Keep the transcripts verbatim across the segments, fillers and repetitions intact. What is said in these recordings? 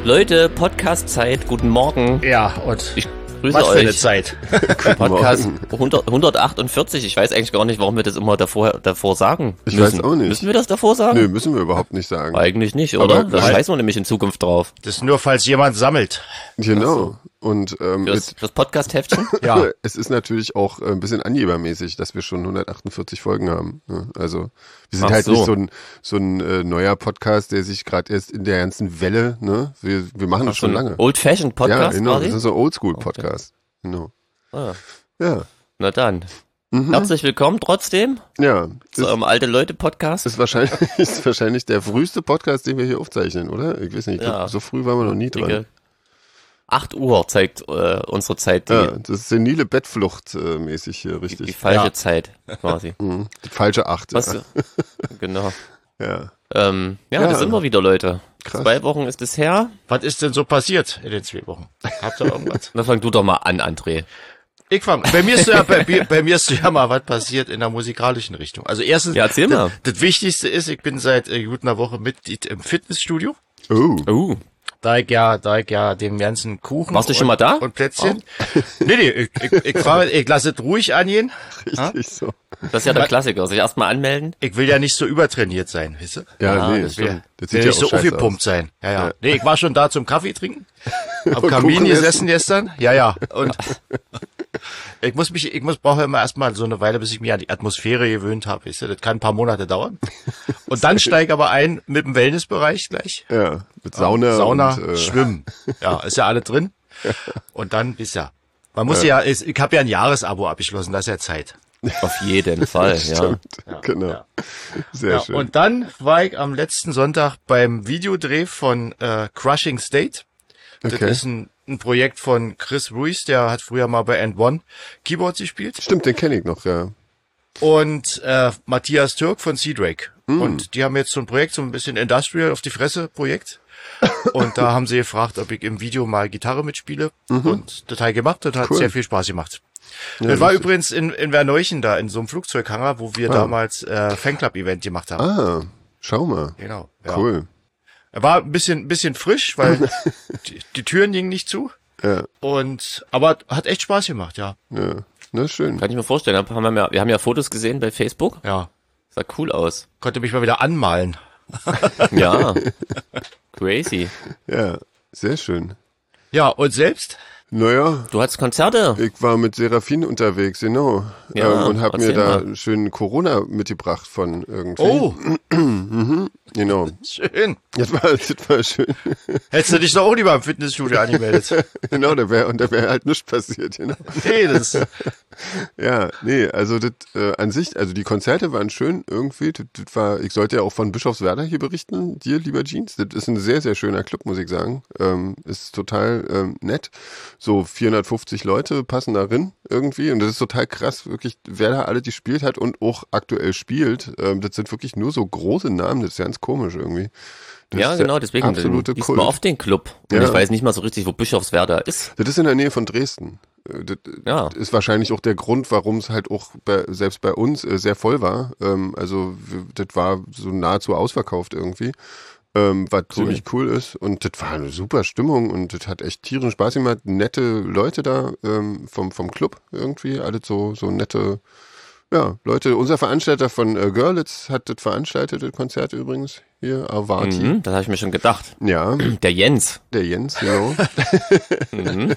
Leute, Podcast-Zeit, guten Morgen. Ja, und ich grüße was euch. für eine Zeit. Podcast hundert, hundertachtundvierzig, ich weiß eigentlich gar nicht, warum wir das immer davor, davor sagen Ich müssen. weiß auch nicht. Müssen wir das davor sagen? Nö, müssen wir überhaupt nicht sagen. Eigentlich nicht, oder? Aber- Da Nein. scheißen wir nämlich in Zukunft drauf. Das ist nur, falls jemand sammelt. Genau. Und ähm, Fürs, mit, fürs Podcast-Heftchen? Ja. es ist natürlich auch äh, ein bisschen angebermäßig, dass wir schon hundertachtundvierzig Folgen haben. Ne? Also wir sind Ach halt so. nicht so ein, so ein äh, neuer Podcast, der sich gerade erst in der ganzen Welle, ne? Wir, wir machen das So schon ein lange. Old-Fashioned-Podcast ja, genau. quasi? Das ist so ein Oldschool-Podcast. Genau. Ah, Ja. na dann. Mhm. Herzlich willkommen trotzdem Ja. zu Ist, eurem Alte-Leute-Podcast. ist, wahrscheinlich, ist wahrscheinlich der früheste Podcast, den wir hier aufzeichnen, oder? Ich weiß nicht. Ja. So früh waren wir noch nie dran. Dicke acht Uhr zeigt äh, unsere Zeit, die, Ja, das ist senile Bettflucht äh, mäßig hier, die, richtig. die falsche Ja. Zeit quasi. Mhm. Die falsche Acht. Was? Ja. Genau. Ja. Ähm, ja, Ja. da sind wir wieder, Leute. Krass. Zwei Wochen ist es her. Was ist denn so passiert in den zwei Wochen? Habt ihr irgendwas? Na, fang du doch mal an, André. Ich fang, bei mir ist ja, bei, mir- bei mir ist ja mal was passiert in der musikalischen Richtung. Also erstens, Ja, erzähl mal. Das, das Wichtigste ist, ich bin seit äh, gut einer Woche Mitglied im Fitnessstudio. Oh. Uh, Da ich ja, da ich ja dem ganzen Kuchen Warst du schon und, mal da? und Plätzchen. Nee, nee, ich, ich, ich, frage, ich lasse es ruhig angehen. Richtig so. das ist ja der Klassiker. Sich erstmal anmelden. Ich will ja nicht so übertrainiert sein, weißt du? Ja, Ja, nee, das das stimmt. will, Das will sieht ja nicht so auch scheiße aufgepumpt aus. sein. Ja, ja, Ja. Nee, ich war schon da zum Kaffee trinken. Am Und Kamin Kuchen gesessen essen. gestern. Ja, ja. Und ich muss mich, ich muss, brauche immer erstmal so eine Weile, bis ich mich an die Atmosphäre gewöhnt habe. Weißt du? Das kann ein paar Monate dauern. Und dann steige aber ein mit dem Wellnessbereich gleich. Ja, mit Sauna, Sauna, und, äh, Schwimmen. Ja, ist ja alles drin. Und dann ist ja. Man muss ja, ich, ich habe ja ein Jahresabo abgeschlossen, das ist ja Zeit. Auf jeden Fall, ja. Stimmt, genau. ja. Sehr Ja, schön. und dann war ich am letzten Sonntag beim Videodreh von äh, Crushing State. Das Okay. ist ein, ein Projekt von Chris Ruiz, der hat früher mal bei And One Keyboards gespielt. Stimmt, den kenne ich noch, ja. Und äh, Matthias Türk von Sea-Drake. Mm. Und die haben jetzt so ein Projekt, so ein bisschen Industrial auf die Fresse Projekt. Und da haben sie gefragt, ob ich im Video mal Gitarre mitspiele. Und das habe ich gemacht, das hat Mhm. Cool. sehr viel Spaß gemacht. Ja, das war lustig. übrigens in, in Werneuchen da, in so einem Flugzeughangar, wo wir Ah. damals äh, Fanclub-Event gemacht haben. Ah, schau mal. Genau. Ja. Cool. Er war ein bisschen, ein bisschen frisch, weil die, die Türen gingen nicht zu. Ja, Und, aber hat echt Spaß gemacht, ja. ja. Na, schön. Kann ich mir vorstellen. Haben wir, ja, wir haben ja Fotos gesehen bei Facebook. Ja. Sah cool aus. Konnte mich mal wieder anmalen. Ja. Crazy. Ja, sehr schön. Ja, und selbst? Naja, Du hattest Konzerte. ich war mit Serafin unterwegs, genau. Ja, ähm, und hab mir erzähl da mal. schön Corona mitgebracht von irgendwie. Oh, Genau. schön. Das war, das war schön. Hättest du dich doch auch lieber im Fitnessstudio angemeldet. Genau, da wäre und da wäre halt nichts passiert, genau. Nee, das, Ja, nee, also das äh, an sich, also die Konzerte waren schön irgendwie. Das, das war, ich sollte ja auch von Bischofswerda hier berichten, dir, lieber Jeans. Das ist ein sehr, sehr schöner Club, muss ich sagen. Ähm, ist total ähm, nett. So vierhundertfünfzig Leute passen da rein irgendwie und das ist total krass, wirklich, wer da alle gespielt hat und auch aktuell spielt. Ähm, das sind wirklich nur so große Namen, das ist ganz komisch irgendwie. Das Ja, ist der genau, deswegen absolute liest Kult. man oft den Club. Und Ja. ich weiß nicht mal so richtig, wo Bischofswerda ist. Das ist in der Nähe von Dresden. Äh, Das Ja. ist wahrscheinlich auch der Grund, warum es halt auch bei, selbst bei uns äh, sehr voll war. Ähm, also w- das war so nahezu ausverkauft irgendwie, ähm, was ziemlich cool ist. Und das war eine super Stimmung und das hat echt tierisch Spaß gemacht. Nette Leute da ähm, vom, vom Club irgendwie, alle so, so nette, ja, Leute. Unser Veranstalter von äh, Görlitz hat das veranstaltet, das Konzert übrigens hier, Avati. Mhm, das habe ich mir schon gedacht. Ja, Der Jens. der Jens, genau. Mhm.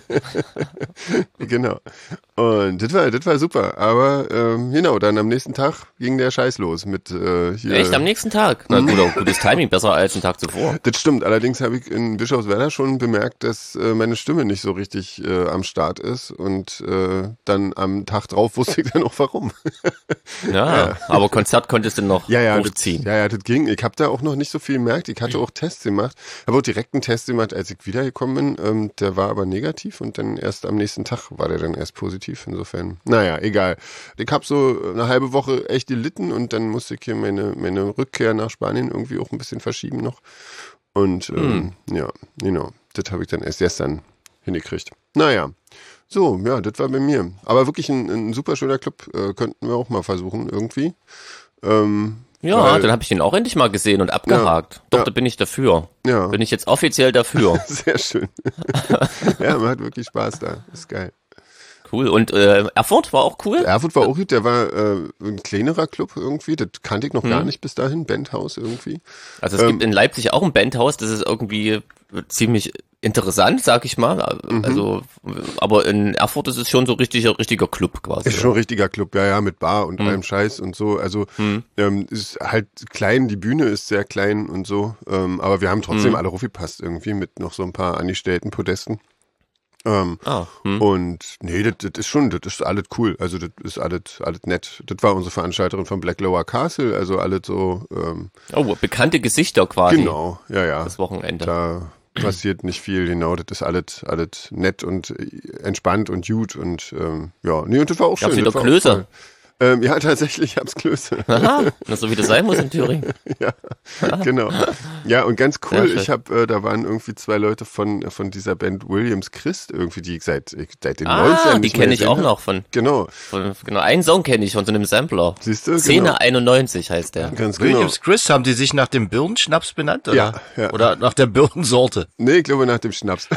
Genau. Und das war, das war super. Aber ähm, genau, dann am nächsten Tag ging der Scheiß los mit äh, hier. Echt am nächsten Tag? Na gut, auch gutes Timing, besser als einen Tag zuvor. Das stimmt. Allerdings habe ich in Bischofswerda schon bemerkt, dass äh, meine Stimme nicht so richtig äh, am Start ist. Und äh, dann am Tag drauf wusste ich dann auch warum. Ja, aber Konzert konntest du noch Ja, ja, das, hochziehen. ja, ja, das ging. Ich habe da auch noch nicht so viel gemerkt. Ich hatte auch Tests gemacht. Habe auch direkt einen Test gemacht, als ich wiedergekommen bin. Ähm, der war aber negativ und dann erst am nächsten Tag war der dann erst positiv. Insofern, naja, egal. Ich habe so eine halbe Woche echt gelitten und dann musste ich hier meine, meine Rückkehr nach Spanien irgendwie auch ein bisschen verschieben noch. Und ähm, ja, genau, das habe ich dann erst gestern hingekriegt. Naja, so, ja, das war bei mir. Aber wirklich ein, ein super schöner Club, äh, könnten wir auch mal versuchen irgendwie. Ähm, Ja, Weil- dann habe ich den auch endlich mal gesehen und abgehakt. Ja, Doch, ja. da bin ich dafür. Ja. Bin ich jetzt offiziell dafür. Sehr schön. Ja, man hat wirklich Spaß da. Ist geil. Cool. Und äh, Erfurt war auch cool? Erfurt war auch gut, der war äh, ein kleinerer Club irgendwie, das kannte ich noch gar Hm. nicht bis dahin, Bandhaus irgendwie. Also es Ähm, gibt in Leipzig auch ein Bandhaus, das ist irgendwie ziemlich interessant, sag ich mal. Also, aber in Erfurt ist es schon so richtiger, richtiger Club quasi. Ist schon ein richtiger Club, ja, ja, mit Bar und Hm. allem Scheiß und so. Also Hm. ähm, ist halt klein, die Bühne ist sehr klein und so. Ähm, aber wir haben trotzdem Hm. alle raufgepasst irgendwie mit noch so ein paar angestellten Podesten. Ähm, Ah, hm. Und nee, das, das ist schon, das ist alles cool. Also das ist alles, alles nett. Das war unsere Veranstalterin von Black Lower Castle, also alles so, ähm, Oh, bekannte Gesichter quasi. genau, ja, ja. Das Wochenende. Da passiert nicht viel, genau. Das ist alles, alles nett und äh, entspannt und gut und ähm, ja, nee, und das war auch Gab's schön. wieder das war auch Klöße? toll. Ähm, ja, tatsächlich hab's Klöße. Aha, na, so wie das sein muss in Thüringen. Ja, genau. Ja, und ganz Sehr cool, schön. ich habe, äh, da waren irgendwie zwei Leute von von dieser Band Williams Christ irgendwie, die ich seit, ich, seit den Ah, neunzigern die nicht mehr kenne ich gesehen auch hab. noch von, Genau, von, genau, einen Song kenne ich von so einem Sampler. siehst du? Szene Genau. einundneunzig heißt der. Ganz genau. Williams Chris, haben die sich nach dem Birnenschnaps benannt? Oder? Ja, ja. Oder nach der Birnensorte? Nee, ich glaube nach dem Schnaps.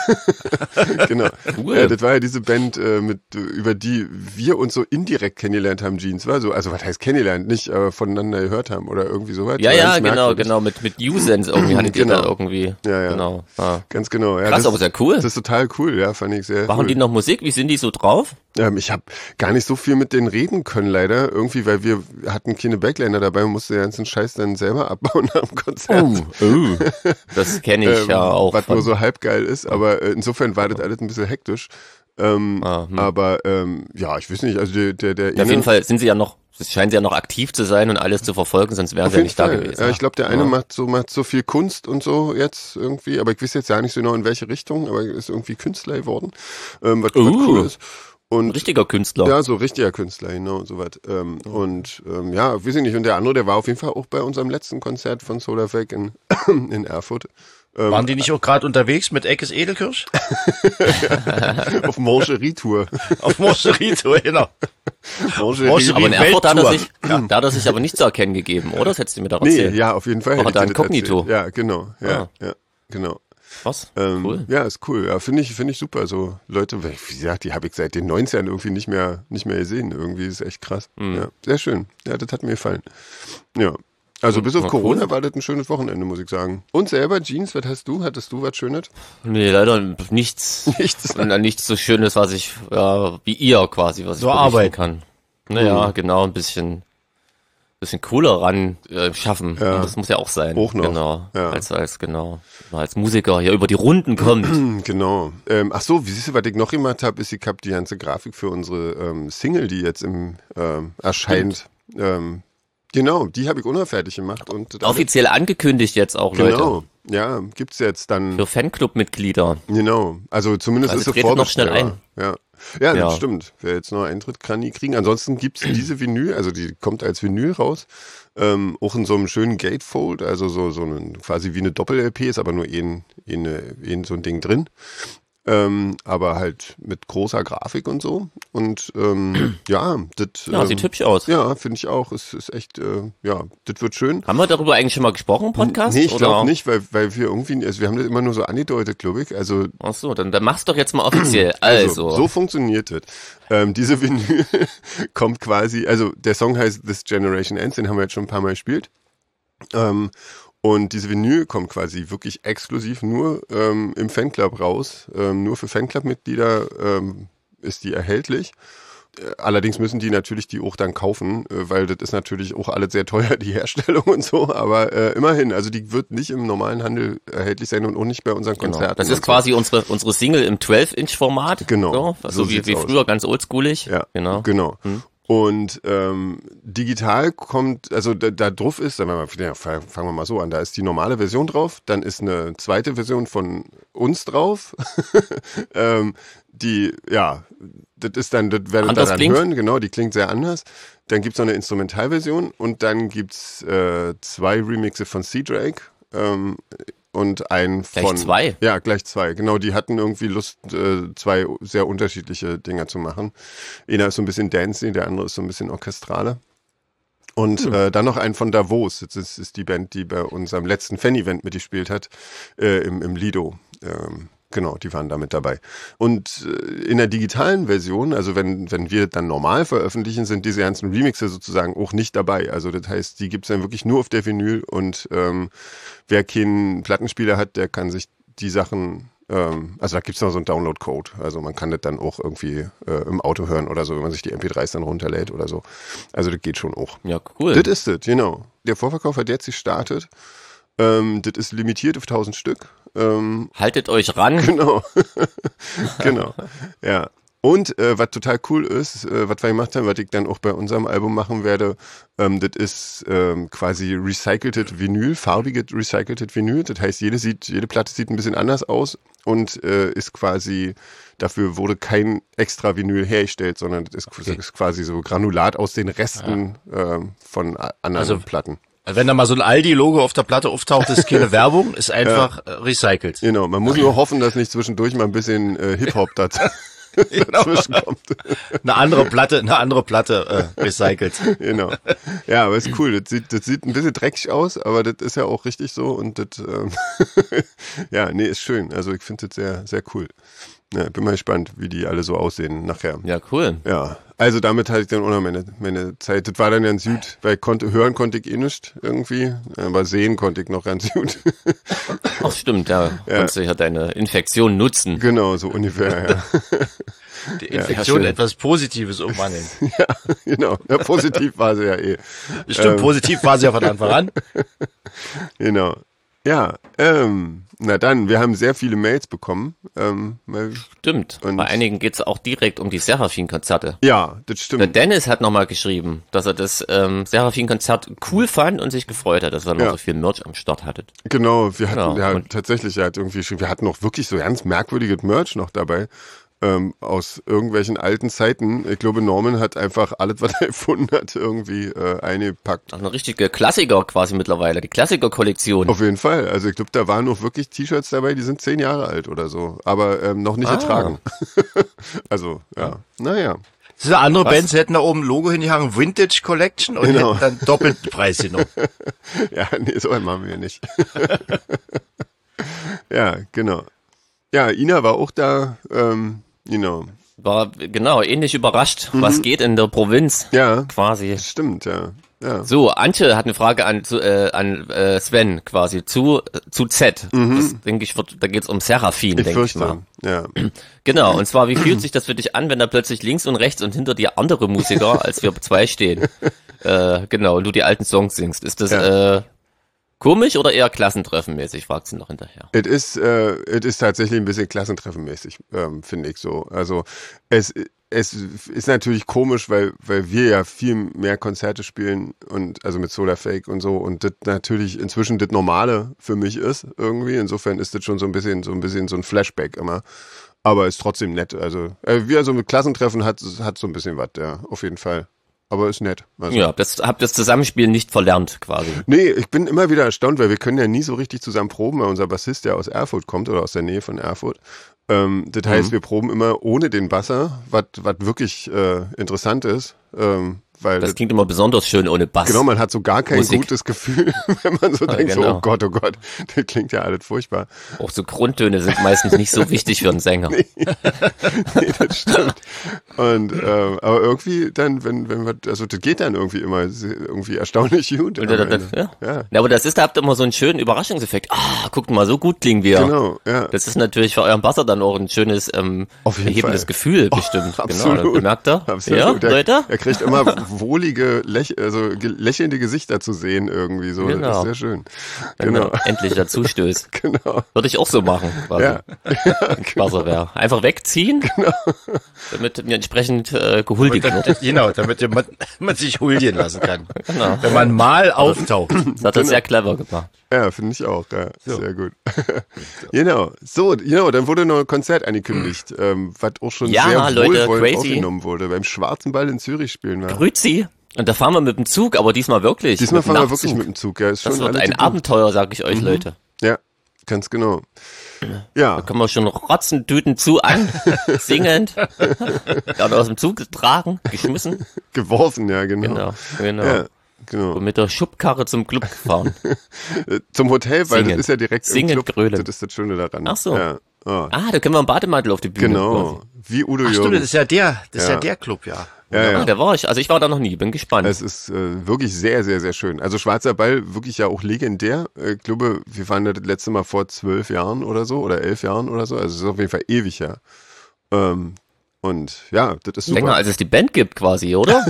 Genau. Cool. Ja, das war ja diese Band, äh, mit, äh, über die wir uns so indirekt kennengelernt haben, Jeans, war so, also was heißt kennengelernt, nicht äh, voneinander gehört haben oder irgendwie sowas. Ja, War ja, ganz genau, merkwürdig. genau, mit, mit U-Sense irgendwie hattet ihr Genau. da irgendwie. Ja, ja. Genau. Ah. Ganz genau. Ja, Krass, das, aber sehr cool. Das ist total cool, ja, fand ich sehr Machen cool. die noch Musik? Wie sind die so drauf? Ähm, ich habe gar nicht so viel mit denen reden können, leider. Irgendwie, weil wir hatten keine Backliner dabei und mussten den ganzen Scheiß dann selber abbauen am Konzert. oh. Das kenne ich Ähm, ja auch. Was nur von- so halb geil ist, aber äh, insofern war das alles ein bisschen hektisch. Ähm, Ah, hm. Aber ähm, ja, ich weiß nicht, also der, der, der Ja, auf jeden Fall sind sie ja noch, es scheinen sie ja noch aktiv zu sein und alles zu verfolgen, sonst wären Auf sie ja jeden nicht Fall. da gewesen. Ja, ich glaube, der eine Ja. macht so macht so viel Kunst und so jetzt irgendwie, aber ich weiß jetzt ja nicht so genau in welche Richtung, aber er ist irgendwie Künstler geworden, ähm, was, was Uh. cool ist. Ein Und richtiger Künstler. ja, so richtiger Künstler, genau, soweit. Ähm, und ähm, ja, weiß ich nicht. Und der andere, der war auf jeden Fall auch bei unserem letzten Konzert von Solarfake in, in Erfurt. Ähm, Waren die nicht auch gerade unterwegs mit Eckes Edelkirsch? auf Morcherie-Tour. Auf Morcherito, genau. Morcherie. Aber in Erfurt hat er, Welttour. sich, da hat er sich aber nicht zu erkennen gegeben, oder? Das hättest du mir doch Nee, erzählt. ja, auf jeden Fall. War hätte er ich da dir das inkognito? erzählt. Ja, genau. Ja, Ah. ja, genau. Was? Ähm, Cool. Ja, ist cool. Ja, finde ich, finde ich super. So Leute, wie gesagt, die habe ich seit den neunzigern irgendwie nicht mehr, nicht mehr gesehen. Irgendwie ist echt krass. Mhm. Ja, sehr schön. Ja, das hat mir gefallen. Ja. Also bis auf Na, Corona cool. war das ein schönes Wochenende, muss ich sagen. Und selber, Jeans, was hast du? Hattest du was Schönes? Nee, leider nichts. Nichts. Und dann nichts so Schönes, was ich, ja, wie ihr quasi, was ich Nur berichten Arbeit. kann. Naja, Mhm. genau, ein bisschen, bisschen cooler ran äh, schaffen. Ja. Und das muss ja auch sein. Auch noch. Genau. Ja. Als, als, genau. Als Musiker hier über die Runden kommt. Hm, Genau. Ähm, ach so, wie siehst du, was ich noch gemacht habe, ist, ich habe die ganze Grafik für unsere ähm, Single, die jetzt im ähm, erscheint. Ähm, genau, die habe ich unfertig gemacht. Und das alles- Offiziell angekündigt jetzt auch, Leute. Genau. Ja, gibt's jetzt dann. Für Fanclub-Mitglieder. Genau, also zumindest Also ist sie tretet noch schnell vorbestellbar. Ja, ja, das Ja. stimmt. Wer jetzt noch Eintritt kann, die kriegen. Ansonsten gibt's diese Vinyl, also die kommt als Vinyl raus, ähm, auch in so einem schönen Gatefold, also so so ein, quasi wie eine Doppel-L P, ist aber nur ein, ein, ein so ein Ding drin. Ähm, aber halt mit großer Grafik und so. Und ähm, ja, das Ja, ähm, sieht hübsch aus. Ja, finde ich auch. Es ist echt, äh, ja, das wird schön. Haben wir darüber eigentlich schon mal gesprochen im Podcast? Nee, ich oder? glaube nicht, weil, weil wir irgendwie, also wir haben das immer nur so angedeutet, glaube ich. Also Ach so, dann, dann mach's doch jetzt mal offiziell. Also, so funktioniert es. Ähm, diese Vinyl kommt quasi, also der Song heißt This Generation Ends, den haben wir jetzt schon ein paar Mal gespielt. Ähm, und diese Vinyl kommt quasi wirklich exklusiv nur ähm, im Fanclub raus. Ähm, nur für Fanclub-Mitglieder ähm, ist die erhältlich. Äh, Allerdings müssen die natürlich die auch dann kaufen, äh, weil das ist natürlich auch alles sehr teuer, die Herstellung und so. Aber äh, immerhin, also die wird nicht im normalen Handel erhältlich sein und auch nicht bei unseren genau. Konzerten. Das und ist quasi unsere, unsere Single im zwölf Inch Format. Genau. So, So also wie, sieht's wie aus. früher, ganz oldschoolig. Ja, Genau. genau. Hm. Und ähm, digital kommt, also da, da drauf ist, sagen wir mal, ja, fangen wir mal so an, da ist die normale Version drauf, dann ist eine zweite Version von uns drauf, ähm, die, ja, das ist dann, das werdet ihr Anders dann klingt? hören, genau, die klingt sehr anders. Dann gibt's noch eine Instrumentalversion und dann gibt's äh, zwei Remixe von C-Drake, ähm, und ein Gleich von... zwei? Ja, gleich zwei. Genau, die hatten irgendwie Lust, äh, zwei sehr unterschiedliche Dinger zu machen. Einer ist so ein bisschen dancey, der andere ist so ein bisschen orchestraler. Und hm. äh, dann noch einen von Davos. Das ist, ist die Band, die bei unserem letzten Fan-Event mitgespielt hat, äh, im, im Lido. Ähm, Genau, die waren da mit dabei. Und äh, in der digitalen Version, also wenn wenn wir dann normal veröffentlichen, sind diese ganzen Remixe sozusagen auch nicht dabei. Also das heißt, die gibt's dann wirklich nur auf der Vinyl und ähm, wer keinen Plattenspieler hat, der kann sich die Sachen, ähm, also da gibt's noch so einen Download-Code. Also man kann das dann auch irgendwie äh, im Auto hören oder so, wenn man sich die M P drei s dann runterlädt oder so. Also das geht schon auch. Ja, cool. Das ist es, genau. Der Vorverkauf hat jetzt gestartet. Ähm, das ist limitiert auf tausend Stück. Ähm, Haltet euch ran. Genau. Genau. Ja. Und äh, was total cool ist, äh, was wir gemacht haben, was ich dann auch bei unserem Album machen werde, ähm, das ist ähm, quasi recyceltes Vinyl, farbiges recyceltes Vinyl. Das heißt, jede sieht, jede Platte sieht ein bisschen anders aus und äh, ist quasi, dafür wurde kein extra Vinyl hergestellt, sondern das ist, okay. das ist quasi so Granulat aus den Resten ja. ähm, von anderen also, Platten. Wenn da mal so ein Aldi-Logo auf der Platte auftaucht, ist keine Werbung, ist einfach ja. recycelt. Genau, man muss nur hoffen, dass nicht zwischendurch mal ein bisschen äh, Hip-Hop dazu dazwischen kommt. Eine andere Platte, eine andere Platte äh, recycelt. Genau. Ja, aber ist cool. Das sieht, das sieht ein bisschen dreckig aus, aber das ist ja auch richtig so und das, ähm, ja, nee, ist schön. Also ich finde das sehr, sehr cool. Ja, bin mal gespannt, wie die alle so aussehen nachher. Ja, cool. Ja, also damit hatte ich dann auch noch meine, meine Zeit. Das war dann ganz gut, weil konnte, hören konnte ich eh nicht irgendwie, aber sehen konnte ich noch ganz gut. Ach stimmt, ja. ja. Konntest du ja deine Infektion nutzen. Genau, so ungefähr, ja. Die Infektion ja, etwas Positives umwandeln. Ja, genau. Ja, positiv war sie ja eh. Stimmt, ähm. positiv war sie ja von Anfang an. Genau. Ja, ähm, na dann, wir haben sehr viele Mails bekommen. Ähm, stimmt, bei einigen geht's auch direkt um die Seraphin-Konzerte. Ja, das stimmt. Der Dennis hat nochmal geschrieben, dass er das ähm, Seraphin-Konzert cool fand und sich gefreut hat, dass er noch ja. so viel Merch am Start hattet. Genau, wir hatten, ja, ja, tatsächlich, er hat irgendwie, wir hatten noch wirklich so ganz merkwürdiges Merch noch dabei. Ähm, aus irgendwelchen alten Zeiten. Ich glaube, Norman hat einfach alles, was er erfunden hat, irgendwie äh, eingepackt. Ach, eine richtige Klassiker quasi mittlerweile, die Klassiker-Kollektion. Auf jeden Fall. Also ich glaube, da waren noch wirklich T-Shirts dabei, die sind zehn Jahre alt oder so, aber ähm, noch nicht ah. ertragen. Also, ja. Naja. Diese andere Was? Bands hätten da oben ein Logo hingehangen, Vintage Collection und genau. hätten dann doppelten Preis genommen. Ja, nee, so einen machen wir nicht. Ja, genau. Ja, Ina war auch da, ähm, you know. War, genau, ähnlich überrascht, mhm. was geht in der Provinz. Ja, quasi. Das stimmt, ja. Ja. So, Antje hat eine Frage an, äh, an äh, Sven quasi, zu zu Z. Mhm. Das denke ich, wird, da geht's um Seraphin, denke ich mal. Ja. Genau, und zwar, wie fühlt sich das für dich an, wenn da plötzlich links und rechts und hinter dir andere Musiker als wir zwei stehen? äh, genau, und du die alten Songs singst. Ist das ja. äh, komisch oder eher klassentreffenmäßig, fragt sie noch hinterher. Es ist, äh, es ist tatsächlich ein bisschen klassentreffenmäßig, ähm, finde ich so. Also es, es ist natürlich komisch, weil, weil wir ja viel mehr Konzerte spielen und also mit Solar Fake und so und das natürlich inzwischen das Normale für mich ist irgendwie. Insofern ist das schon so ein bisschen, so ein bisschen so ein Flashback immer. Aber ist trotzdem nett. Also äh, wie also mit Klassentreffen hat, hat so ein bisschen was, ja, auf jeden Fall. Aber ist nett. Also. Ja, das, hab das Zusammenspiel nicht verlernt quasi. Nee, ich bin immer wieder erstaunt, weil wir können ja nie so richtig zusammen proben, weil unser Bassist ja aus Erfurt kommt oder aus der Nähe von Erfurt. Ähm, das mhm. heißt, wir proben immer ohne den Basser, was was wirklich äh, interessant ist. Ähm, Weil das klingt immer besonders schön ohne Bass. Genau, man hat so gar kein Musik. Gutes Gefühl, wenn man so ja, denkt, genau. so, oh Gott, oh Gott, das klingt ja alles furchtbar. Auch so Grundtöne sind meistens nicht so wichtig für einen Sänger. Nee, nee das stimmt. Und, äh, aber irgendwie dann, wenn, wenn man, also das geht dann irgendwie immer irgendwie erstaunlich gut. Und, das, ja. Ja. ja, aber das ist, da habt ihr immer so einen schönen Überraschungseffekt. Ah, guckt mal, so gut klingen wir. Genau, ja. Das ist natürlich für euren Basser dann auch ein schönes, ähm, erhebendes Gefühl, bestimmt. Oh, absolut. Genau, bemerkt ihr? Absolut. Ja, der, Leute? Er kriegt immer wohlige, läch also lächelnde Gesichter zu sehen irgendwie so. Genau. Das ist sehr schön. Wenn genau. man endlich dazu stößt. Genau. Würde ich auch so machen. Quasi. Ja. Ja, genau. wäre. Einfach wegziehen, genau. damit mir entsprechend äh, gehuldigt wird. Genau, damit man, man sich huldigen lassen kann. Genau. Wenn man mal auftaucht. Das hat er genau. sehr clever gemacht. Ja, finde ich auch. Ja. So. Sehr gut. Genau. So, genau, dann wurde noch ein Konzert angekündigt, ähm, was auch schon ja, sehr Leute, wohlwollend crazy. aufgenommen wurde. Beim Schwarzen Ball in Zürich spielen wir. Grüezi. Und da fahren wir mit dem Zug, aber diesmal wirklich. Diesmal fahren wir wirklich mit dem Zug. Ja, ist das schon wird ein Abenteuer, sag ich euch, mhm. Leute. Ja, ganz genau. Ja. Da können wir schon rotzen, Tüten zu an, singend, dann aus dem Zug getragen, geschmissen. Geworfen, ja, genau. Genau, genau. Ja. genau. Und mit der Schubkarre zum Club gefahren. Zum Hotel, weil Singen. das ist ja direkt Singen, im Club. grölen. Das ist das Schöne daran. Ach so. Ja. Oh. Ah, da können wir einen Bademantel auf die Bühne. Genau. quasi. Wie Udo Ach stimmt, das Jürgens. ist ja der, das ist Ja. ja der Club, ja. Ja, Ah, ja. da war ich. Also ich war da noch nie, bin gespannt. Es ist äh, wirklich sehr, sehr, sehr schön. Also Schwarzer Ball, wirklich ja auch legendär. Äh, Ich glaube, wir waren da das letzte Mal vor zwölf Jahren oder so, oder elf Jahren oder so. Also es ist auf jeden Fall ewig her. Ähm, und ja, das ist super. Länger als es die Band gibt quasi, oder?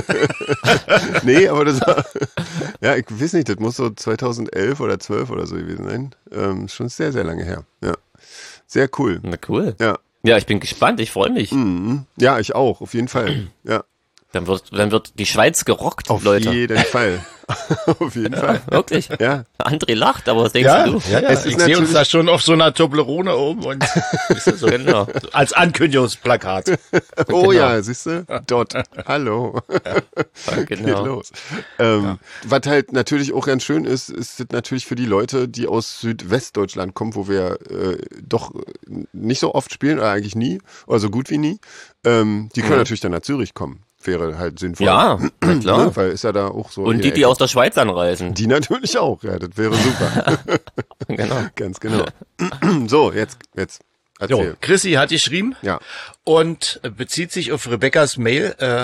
Nee, aber das war, ja, ich weiß nicht, das muss so zweitausendelf oder zwölf oder so gewesen sein. Ähm, schon sehr, sehr lange her. Ja, sehr cool. Na cool. Ja, Ja, ich bin gespannt, ich freue mich. mhm. Ja, ich auch, auf jeden Fall. Ja, Dann wird, dann wird die Schweiz gerockt, auf Leute. jeden Fall. Auf jeden Fall. Wirklich? Ja, André lacht, aber was denkst Ja, du? ja, ja. Es ist Ich sehe uns natürlich- da schon auf so einer Toblerone oben und ist das so, Genau. als Ankündigungsplakat. oh ja, siehst du? Dort. Hallo. Ja, Geht genau. los. Ähm, Was halt natürlich auch ganz schön ist, ist das natürlich für die Leute, die aus Südwestdeutschland kommen, wo wir äh, doch nicht so oft spielen, oder eigentlich nie, oder so gut wie nie. Ähm, die können Mhm. natürlich dann nach Zürich kommen. Wäre halt sinnvoll. Ja, na klar. Ne? Weil ist ja da auch so. Und in die, der die Ecke. aus der Schweiz anreisen. Die natürlich auch, ja, das wäre super. Genau. Ganz genau. So, jetzt, jetzt. Jo, Erzähl. Chrissy hat geschrieben Ja. und bezieht sich auf Rebecca's Mail, äh,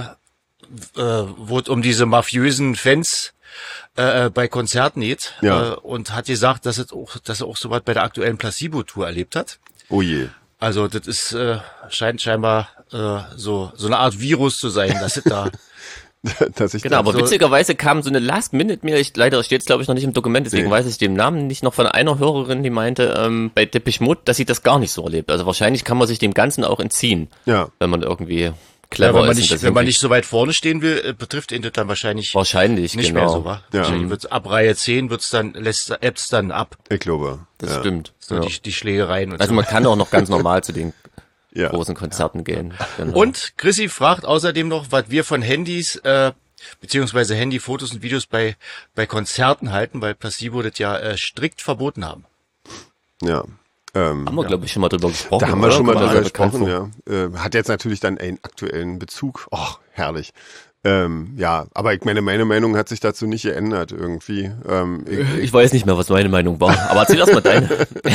äh, wo es um diese mafiösen Fans äh, bei Konzerten geht, Ja. äh, und hat gesagt, dass es auch, dass er auch so was bei der aktuellen Placebo-Tour erlebt hat. Oh je. Also das ist äh, scheint scheinbar äh, so so eine Art Virus zu sein, dass es da Dass ich Genau, aber so- witzigerweise kam so eine Last-Minute-Mail, ich, leider steht es glaube ich noch nicht im Dokument, deswegen Nee. weiß ich den Namen nicht, noch von einer Hörerin, die meinte, ähm, bei Depeche Mode, dass sie das gar nicht so erlebt. Also wahrscheinlich kann man sich dem Ganzen auch entziehen, Ja. wenn man irgendwie ja, clever wenn man ist. und nicht, das wenn man hinkriegt. nicht so weit vorne stehen will, äh, betrifft ihn das dann wahrscheinlich Wahrscheinlich, nicht genau. mehr so, wa? Ja. Wahrscheinlich wird's ab Reihe zehn wird's dann lässt Apps dann ab, Ich glaube. Das ja. stimmt. so Ja. die, die Schlägereien und Also so. man kann auch noch ganz normal zu den Ja. großen Konzerten gehen. Genau. Und Chrissy fragt außerdem noch, was wir von Handys äh, beziehungsweise Handyfotos und Videos bei bei Konzerten halten, weil Placebo das ja äh, strikt verboten haben. Ja. Ähm, haben wir, glaube ich, schon mal drüber gesprochen. Da haben wir oder? schon mal Kommt mir drüber alle bekannt gesprochen, ja. Äh, hat jetzt natürlich dann einen aktuellen Bezug. Och, herrlich. Ähm, ja, aber ich meine, meine Meinung hat sich dazu nicht geändert irgendwie. Ähm, ich, vor. ich, Ich weiß nicht mehr, was meine Meinung war, aber erzähl erst mal deine.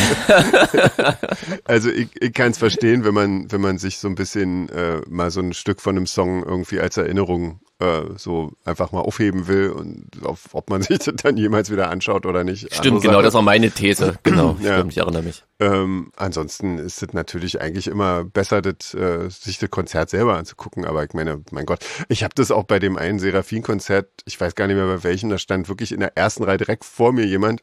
also ich, ich kann es verstehen, wenn man, wenn man sich so ein bisschen äh, mal so ein Stück von einem Song irgendwie als Erinnerung äh, so einfach mal aufheben will und auf, ob man sich das dann jemals wieder anschaut oder nicht. Stimmt, Andere genau, Sache. das war meine These. Genau, Ja. stimmt, ich erinnere mich. Ähm, ansonsten ist es natürlich eigentlich immer besser, das, äh, sich das Konzert selber anzugucken. Aber ich meine, mein Gott, ich habe das auch bei dem einen Seraphin-Konzert, ich weiß gar nicht mehr bei welchem, da stand wirklich in der ersten Reihe direkt vor mir jemand,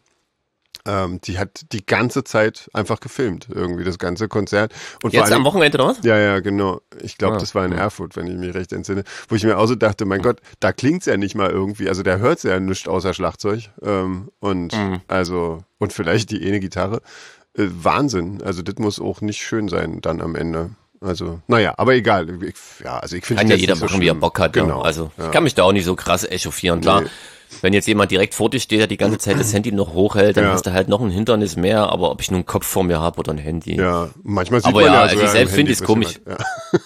ähm, die hat die ganze Zeit einfach gefilmt, irgendwie das ganze Konzert. Und vor Jetzt allem- am Wochenende oder was? ja, ja, genau. Ich glaube, Ah, das war in ja. Erfurt, wenn ich mich recht entsinne. Wo ich mir auch so dachte, mein Gott, da klingt's ja nicht mal irgendwie, also der hört's ja nichts außer Schlagzeug. Ähm, und Mhm. also, und vielleicht die eine Gitarre. Äh, Wahnsinn. Also das muss auch nicht schön sein dann am Ende. Also, naja, aber egal. Ich, ja, also ich finde Kann das ja jeder nicht so machen, wie er schlimm. Bock hat. Genau. Ja. Also ja. ich kann mich da auch nicht so krass echauffieren. Klar, Nee. wenn jetzt jemand direkt vor dir steht, der die ganze Zeit das Handy noch hochhält, dann Ja. hast du halt noch ein Hindernis mehr. Aber ob ich nun einen Kopf vor mir habe oder ein Handy. Ja, manchmal sieht Aber man ja, ja, also sogar ich selbst im finde Handy, es was komisch. jemand-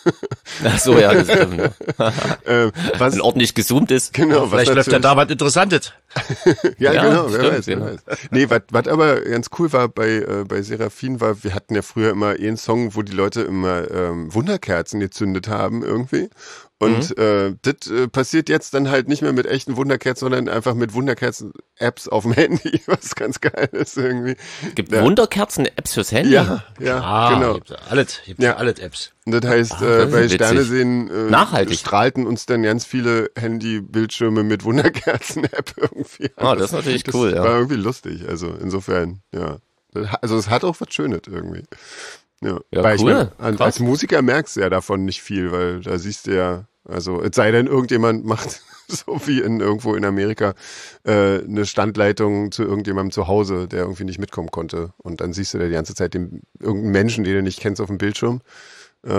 Ja. Ach so, ja, das stimmt. Ja. Ähm, was, Wenn ordentlich gezoomt ist. genau, was Vielleicht läuft dazu- ja da was Interessantes. Ja, Ja, genau, wer stimmt, weiß, wer genau. weiß. Nee, was was aber ganz cool war bei äh, bei Seraphin war, wir hatten ja früher immer einen Song, wo die Leute immer ähm, Wunderkerzen gezündet haben irgendwie. Und Mhm. äh, das äh, passiert jetzt dann halt nicht mehr mit echten Wunderkerzen, sondern einfach mit Wunderkerzen-Apps auf dem Handy, was ganz geil ist irgendwie. Gibt Ja. Wunderkerzen-Apps fürs Handy? Ja, ja, Ah, genau. gibt's alles, gibt's Ja. alles Apps. Und das heißt, Ach, äh, das ist bei witzig. Sternesehen äh, Nachhaltig. strahlten uns dann ganz viele Handybildschirme mit Wunderkerzen-App irgendwie. Ah, das ist natürlich das cool, ja. war irgendwie lustig. Also insofern, ja. Also es hat auch was Schönes irgendwie. Ja, Ja, weil cool. ich mein, an, Krass. als Musiker merkst du ja davon nicht viel, weil da siehst du ja, also es sei denn, irgendjemand macht so wie in irgendwo in Amerika äh, eine Standleitung zu irgendjemandem zu Hause, der irgendwie nicht mitkommen konnte. Und dann siehst du da die ganze Zeit den, irgendeinen Menschen, den du nicht kennst, auf dem Bildschirm. Ähm,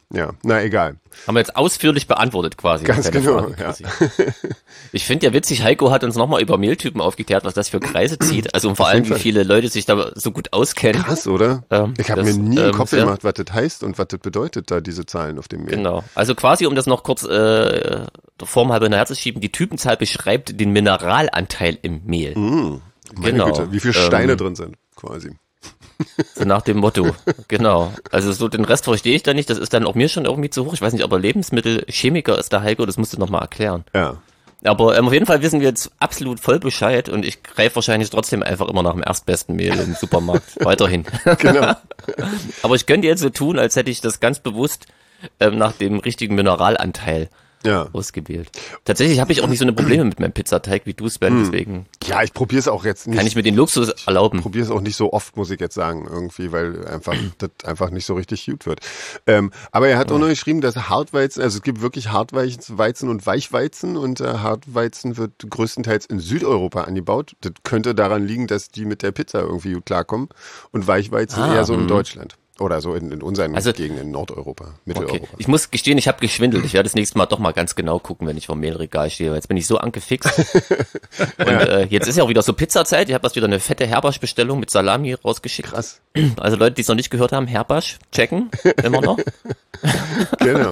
ja, na egal. Haben wir jetzt ausführlich beantwortet quasi. Ganz genau, Frage, ja. quasi. Ich finde ja witzig, Heiko hat uns nochmal über Mehltypen aufgeklärt, was das für Kreise zieht. Also und vor allem, wie viele Leute sich da so gut auskennen. Krass, oder? Ähm, ich habe das, mir nie ähm, im Kopf sehr- gemacht, was das heißt und was das bedeutet, da diese Zahlen auf dem Mehl. Genau. Also quasi, um das noch kurz äh, der Form halber nachher zu schieben, die Typenzahl beschreibt den Mineralanteil im Mehl. Meine Genau. Güte, wie viele Steine Ähm, drin sind, quasi. So nach dem Motto. Genau. Also so den Rest verstehe ich da nicht. Das ist dann auch mir schon irgendwie zu hoch. Ich weiß nicht, aber Lebensmittelchemiker ist der Heiko, das musst du nochmal erklären. Ja. Aber ähm, auf jeden Fall wissen wir jetzt absolut voll Bescheid und ich greife wahrscheinlich trotzdem einfach immer nach dem erstbesten Mehl im Supermarkt weiterhin. Genau. Aber ich könnte jetzt so tun, als hätte ich das ganz bewusst ähm, nach dem richtigen Mineralanteil Ja. ausgewählt. Tatsächlich habe ich auch nicht so eine Probleme mit meinem Pizzateig wie du, Sven, deswegen Ja, ich probiere es auch jetzt nicht. kann ich mir den Luxus erlauben. probiere es auch nicht so oft, muss ich jetzt sagen, irgendwie, weil einfach das einfach nicht so richtig gut wird. Ähm, aber er hat auch noch geschrieben, dass Hartweizen, also es gibt wirklich Hartweizen und Weichweizen und äh, Hartweizen wird größtenteils in Südeuropa angebaut. Das könnte daran liegen, dass die mit der Pizza irgendwie gut klarkommen und Weichweizen Ah, eher so in hm. Deutschland. Oder so in, in unseren Also- Gegenden in Nordeuropa, Okay. Mitteleuropa. Ich muss gestehen, ich habe geschwindelt. Ich werde das nächste Mal doch mal ganz genau gucken, wenn ich vor dem Mehlregal stehe. Weil Jetzt bin ich so angefixt. Und äh, jetzt ist ja auch wieder so Pizzazeit. Ich habe was wieder eine fette Herbasch-Bestellung mit Salami rausgeschickt. Krass. Also Leute, die es noch nicht gehört haben, Herbasch, checken. Immer noch. Genau.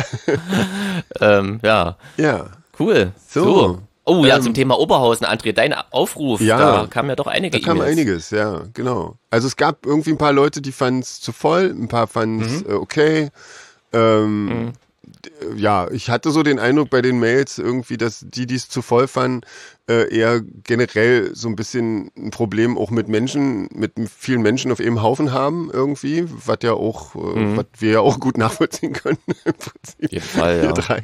ähm, ja, Ja. cool. So. Oh ja, Ähm, zum Thema Oberhausen, André, dein Aufruf, Ja. da kamen ja doch einige Da kam E-Mails. einiges, ja, genau. Also es gab irgendwie ein paar Leute, die fanden es zu voll, ein paar fanden es Mhm. äh, okay. Ähm, d- Ja, ich hatte so den Eindruck bei den Mails irgendwie, dass die, die es zu voll fanden, äh, eher generell so ein bisschen ein Problem auch mit Menschen, mit vielen Menschen auf einem Haufen haben irgendwie, was ja auch, äh, Mhm. was wir ja auch gut nachvollziehen können im Prinzip. Auf jeden Fall, Wir ja. drei.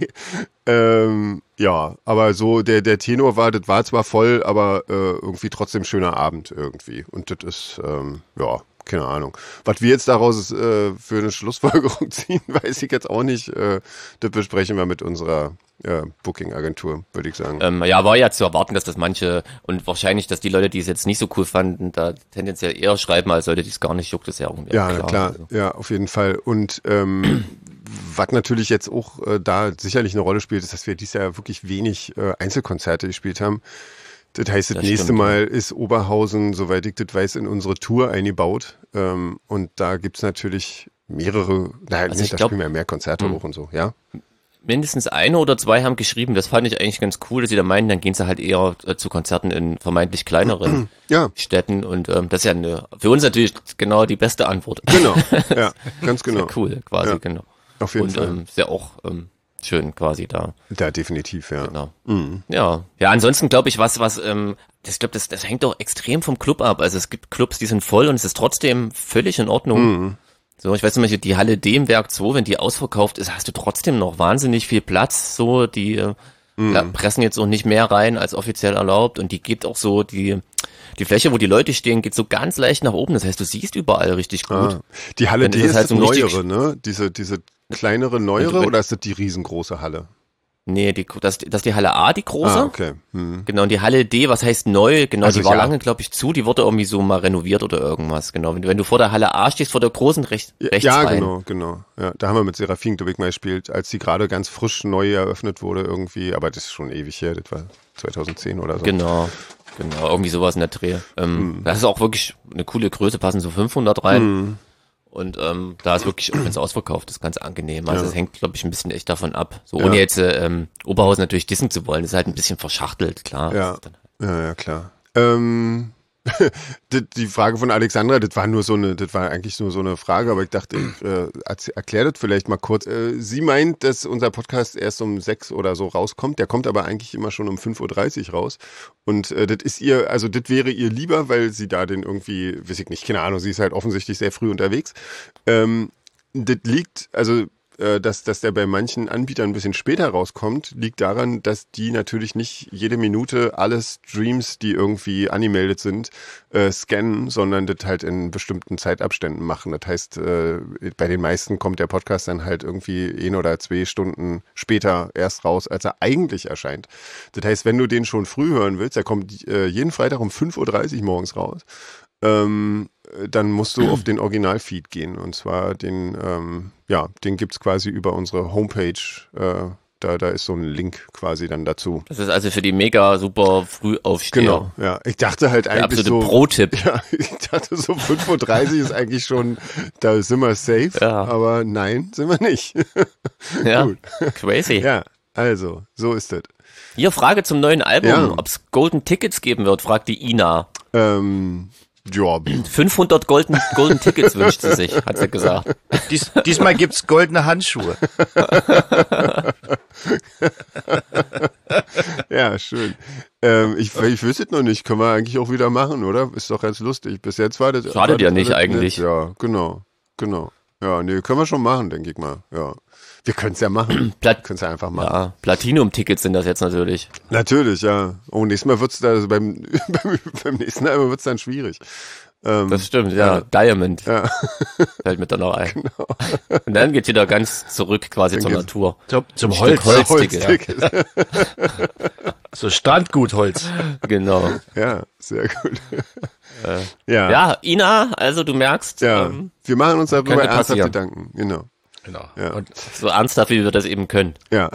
Ähm, ja, aber so der, der Tenor war, das war zwar voll, aber äh, irgendwie trotzdem schöner Abend irgendwie. Und das ist, ähm, ja, keine Ahnung. Was wir jetzt daraus äh, für eine Schlussfolgerung ziehen, weiß ich jetzt auch nicht. Äh, das besprechen wir mit unserer äh, Booking-Agentur, würde ich sagen. Ähm, ja, war ja zu erwarten, dass das manche und wahrscheinlich, dass die Leute, die es jetzt nicht so cool fanden, da tendenziell eher schreiben, als Leute, die es gar nicht juckt, ist ja irgendwie Ja, klar. na klar, Also. ja, auf jeden Fall. Und ähm, was natürlich jetzt auch äh, da sicherlich eine Rolle spielt, ist, dass wir dieses Jahr wirklich wenig äh, Einzelkonzerte gespielt haben. Das heißt, das, Das nächste stimmt, Mal ist Oberhausen, soweit ich das weiß, in unsere Tour eingebaut. Ähm, und da gibt's natürlich mehrere, nein, Also nee, ich da glaub- spielen wir mehr Konzerte Hm. hoch und so, ja? Mindestens eine oder zwei haben geschrieben, das fand ich eigentlich ganz cool, dass sie da meinen, dann gehen sie halt eher äh, zu Konzerten in vermeintlich kleineren Ja, Städten und ähm, das ist ja eine, für uns natürlich genau die beste Antwort. genau, ja, ganz genau. Cool, quasi, Ja, genau. Auf jeden Und Fall. ähm, ist ja auch ähm, schön quasi da. Ja, definitiv, ja. Genau. Mhm. Ja. Ja, ansonsten glaube ich, was, was, ähm, das glaube, das, das hängt doch extrem vom Club ab. Also es gibt Clubs, die sind voll und es ist trotzdem völlig in Ordnung. Mhm. So, ich weiß zum Beispiel, die Halle D im Werk zwei, wenn die ausverkauft ist, hast du trotzdem noch wahnsinnig viel Platz. So, die äh, Mhm. ja, pressen jetzt auch nicht mehr rein als offiziell erlaubt und die geht auch so, die die Fläche, wo die Leute stehen, geht so ganz leicht nach oben. Das heißt, du siehst überall richtig gut. Ah. Die Halle Wenn D das ist halt das so ein richtig- neuere, ne? Diese, diese kleinere, neuere wenn- oder ist das die riesengroße Halle? Nee, die, das, das ist die Halle A, die große. Ah, okay. Hm. Genau, und die Halle D, was heißt neu? Genau, Also die war ja. lange, glaube ich, zu. Die wurde irgendwie so mal renoviert oder irgendwas. Genau, wenn du, wenn du vor der Halle A stehst, vor der großen rechts, rechts Ja, rein. genau, genau. Ja, da haben wir mit Serafin, glaube ich, mal gespielt, als die gerade ganz frisch neu eröffnet wurde irgendwie. Aber das ist schon ewig her, das war zweitausendzehn oder so. Genau, genau, irgendwie sowas in der Dreh. Ähm, Hm. Das ist auch wirklich eine coole Größe, passen so fünfhundert rein. Und ähm, da ist wirklich, auch wenn es ausverkauft ist, ganz angenehm. Also es Ja. hängt, glaube ich, ein bisschen echt davon ab. So Ja. ohne jetzt äh, ähm, Oberhausen natürlich dissen zu wollen, ist halt ein bisschen verschachtelt, klar. Ja. Das ist dann- Ja, ja, klar. Ähm, die, die Frage von Alexandra, das war nur so eine, das war eigentlich nur so eine Frage, aber ich dachte, ich äh, erz- erklär das vielleicht mal kurz. Äh, sie meint, dass unser Podcast erst um sechs oder so rauskommt. Der kommt aber eigentlich immer schon um fünf Uhr dreißig raus. Und äh, das ist ihr, also das wäre ihr lieber, weil sie da den irgendwie, weiß ich nicht, keine Ahnung, sie ist halt offensichtlich sehr früh unterwegs. Ähm, das liegt, also äh, dass, dass der bei manchen Anbietern ein bisschen später rauskommt, liegt daran, dass die natürlich nicht jede Minute alle Streams, die irgendwie angemeldet sind, äh, scannen, sondern das halt in bestimmten Zeitabständen machen. Das heißt, äh, bei den meisten kommt der Podcast dann halt irgendwie ein oder zwei Stunden später erst raus, als er eigentlich erscheint. Das heißt, wenn du den schon früh hören willst, der kommt äh, jeden Freitag um fünf Uhr dreißig morgens raus. ähm, dann musst du auf den Originalfeed gehen. Und zwar den, ähm, ja, den gibt's quasi über unsere Homepage. Äh, da, da ist so ein Link quasi dann dazu. Das ist also für die mega super Frühaufsteher. Genau, ja. Ich dachte halt Der eigentlich absolute so. Pro-Tipp. Ja, ich dachte so fünf Uhr dreißig ist eigentlich schon, da sind wir safe. Ja. Aber nein, sind wir nicht. Ja, Gut. crazy. Ja, also, so ist es. Hier, Frage zum neuen Album. Ja. Ob es Golden Tickets geben wird, fragt die Ina. Ähm, ja, fünfhundert Golden, Golden Tickets wünscht sie sich, hat sie gesagt. Dies, diesmal gibt's goldene Handschuhe. ja, schön. Ähm, ich, ich wüsste es noch nicht, können wir eigentlich auch wieder machen, oder? Ist doch ganz lustig. Bis jetzt war das... Schadet war das ja nicht alles eigentlich. nett. Ja, genau, genau. Ja, nee, können wir schon machen, denke ich mal. Ja. Wir können es ja machen. Plat können es ja einfach machen. Ja, Platinum-Tickets sind das jetzt natürlich. Natürlich, ja. Oh, nächstes Mal wird's da, also beim, beim, beim nächsten Mal wird's dann schwierig. Ähm, Das stimmt, ja. ja. Diamond ja, fällt mir dann noch ein. Genau. Und dann geht's wieder ganz zurück quasi Dann zur geht's- Natur. Zum, zum Ein Holz. Stück Holzticket, Holzticket. So Strandgutholz. Genau. Ja, sehr gut. Äh, Ja, ja. Ja, Ina, also du merkst, ähm, Wir machen uns darüber könnte ernsthaft passieren. Gedanken. Genau. Genau. Ja. Und so ernsthaft, wie wir das eben können. Ja.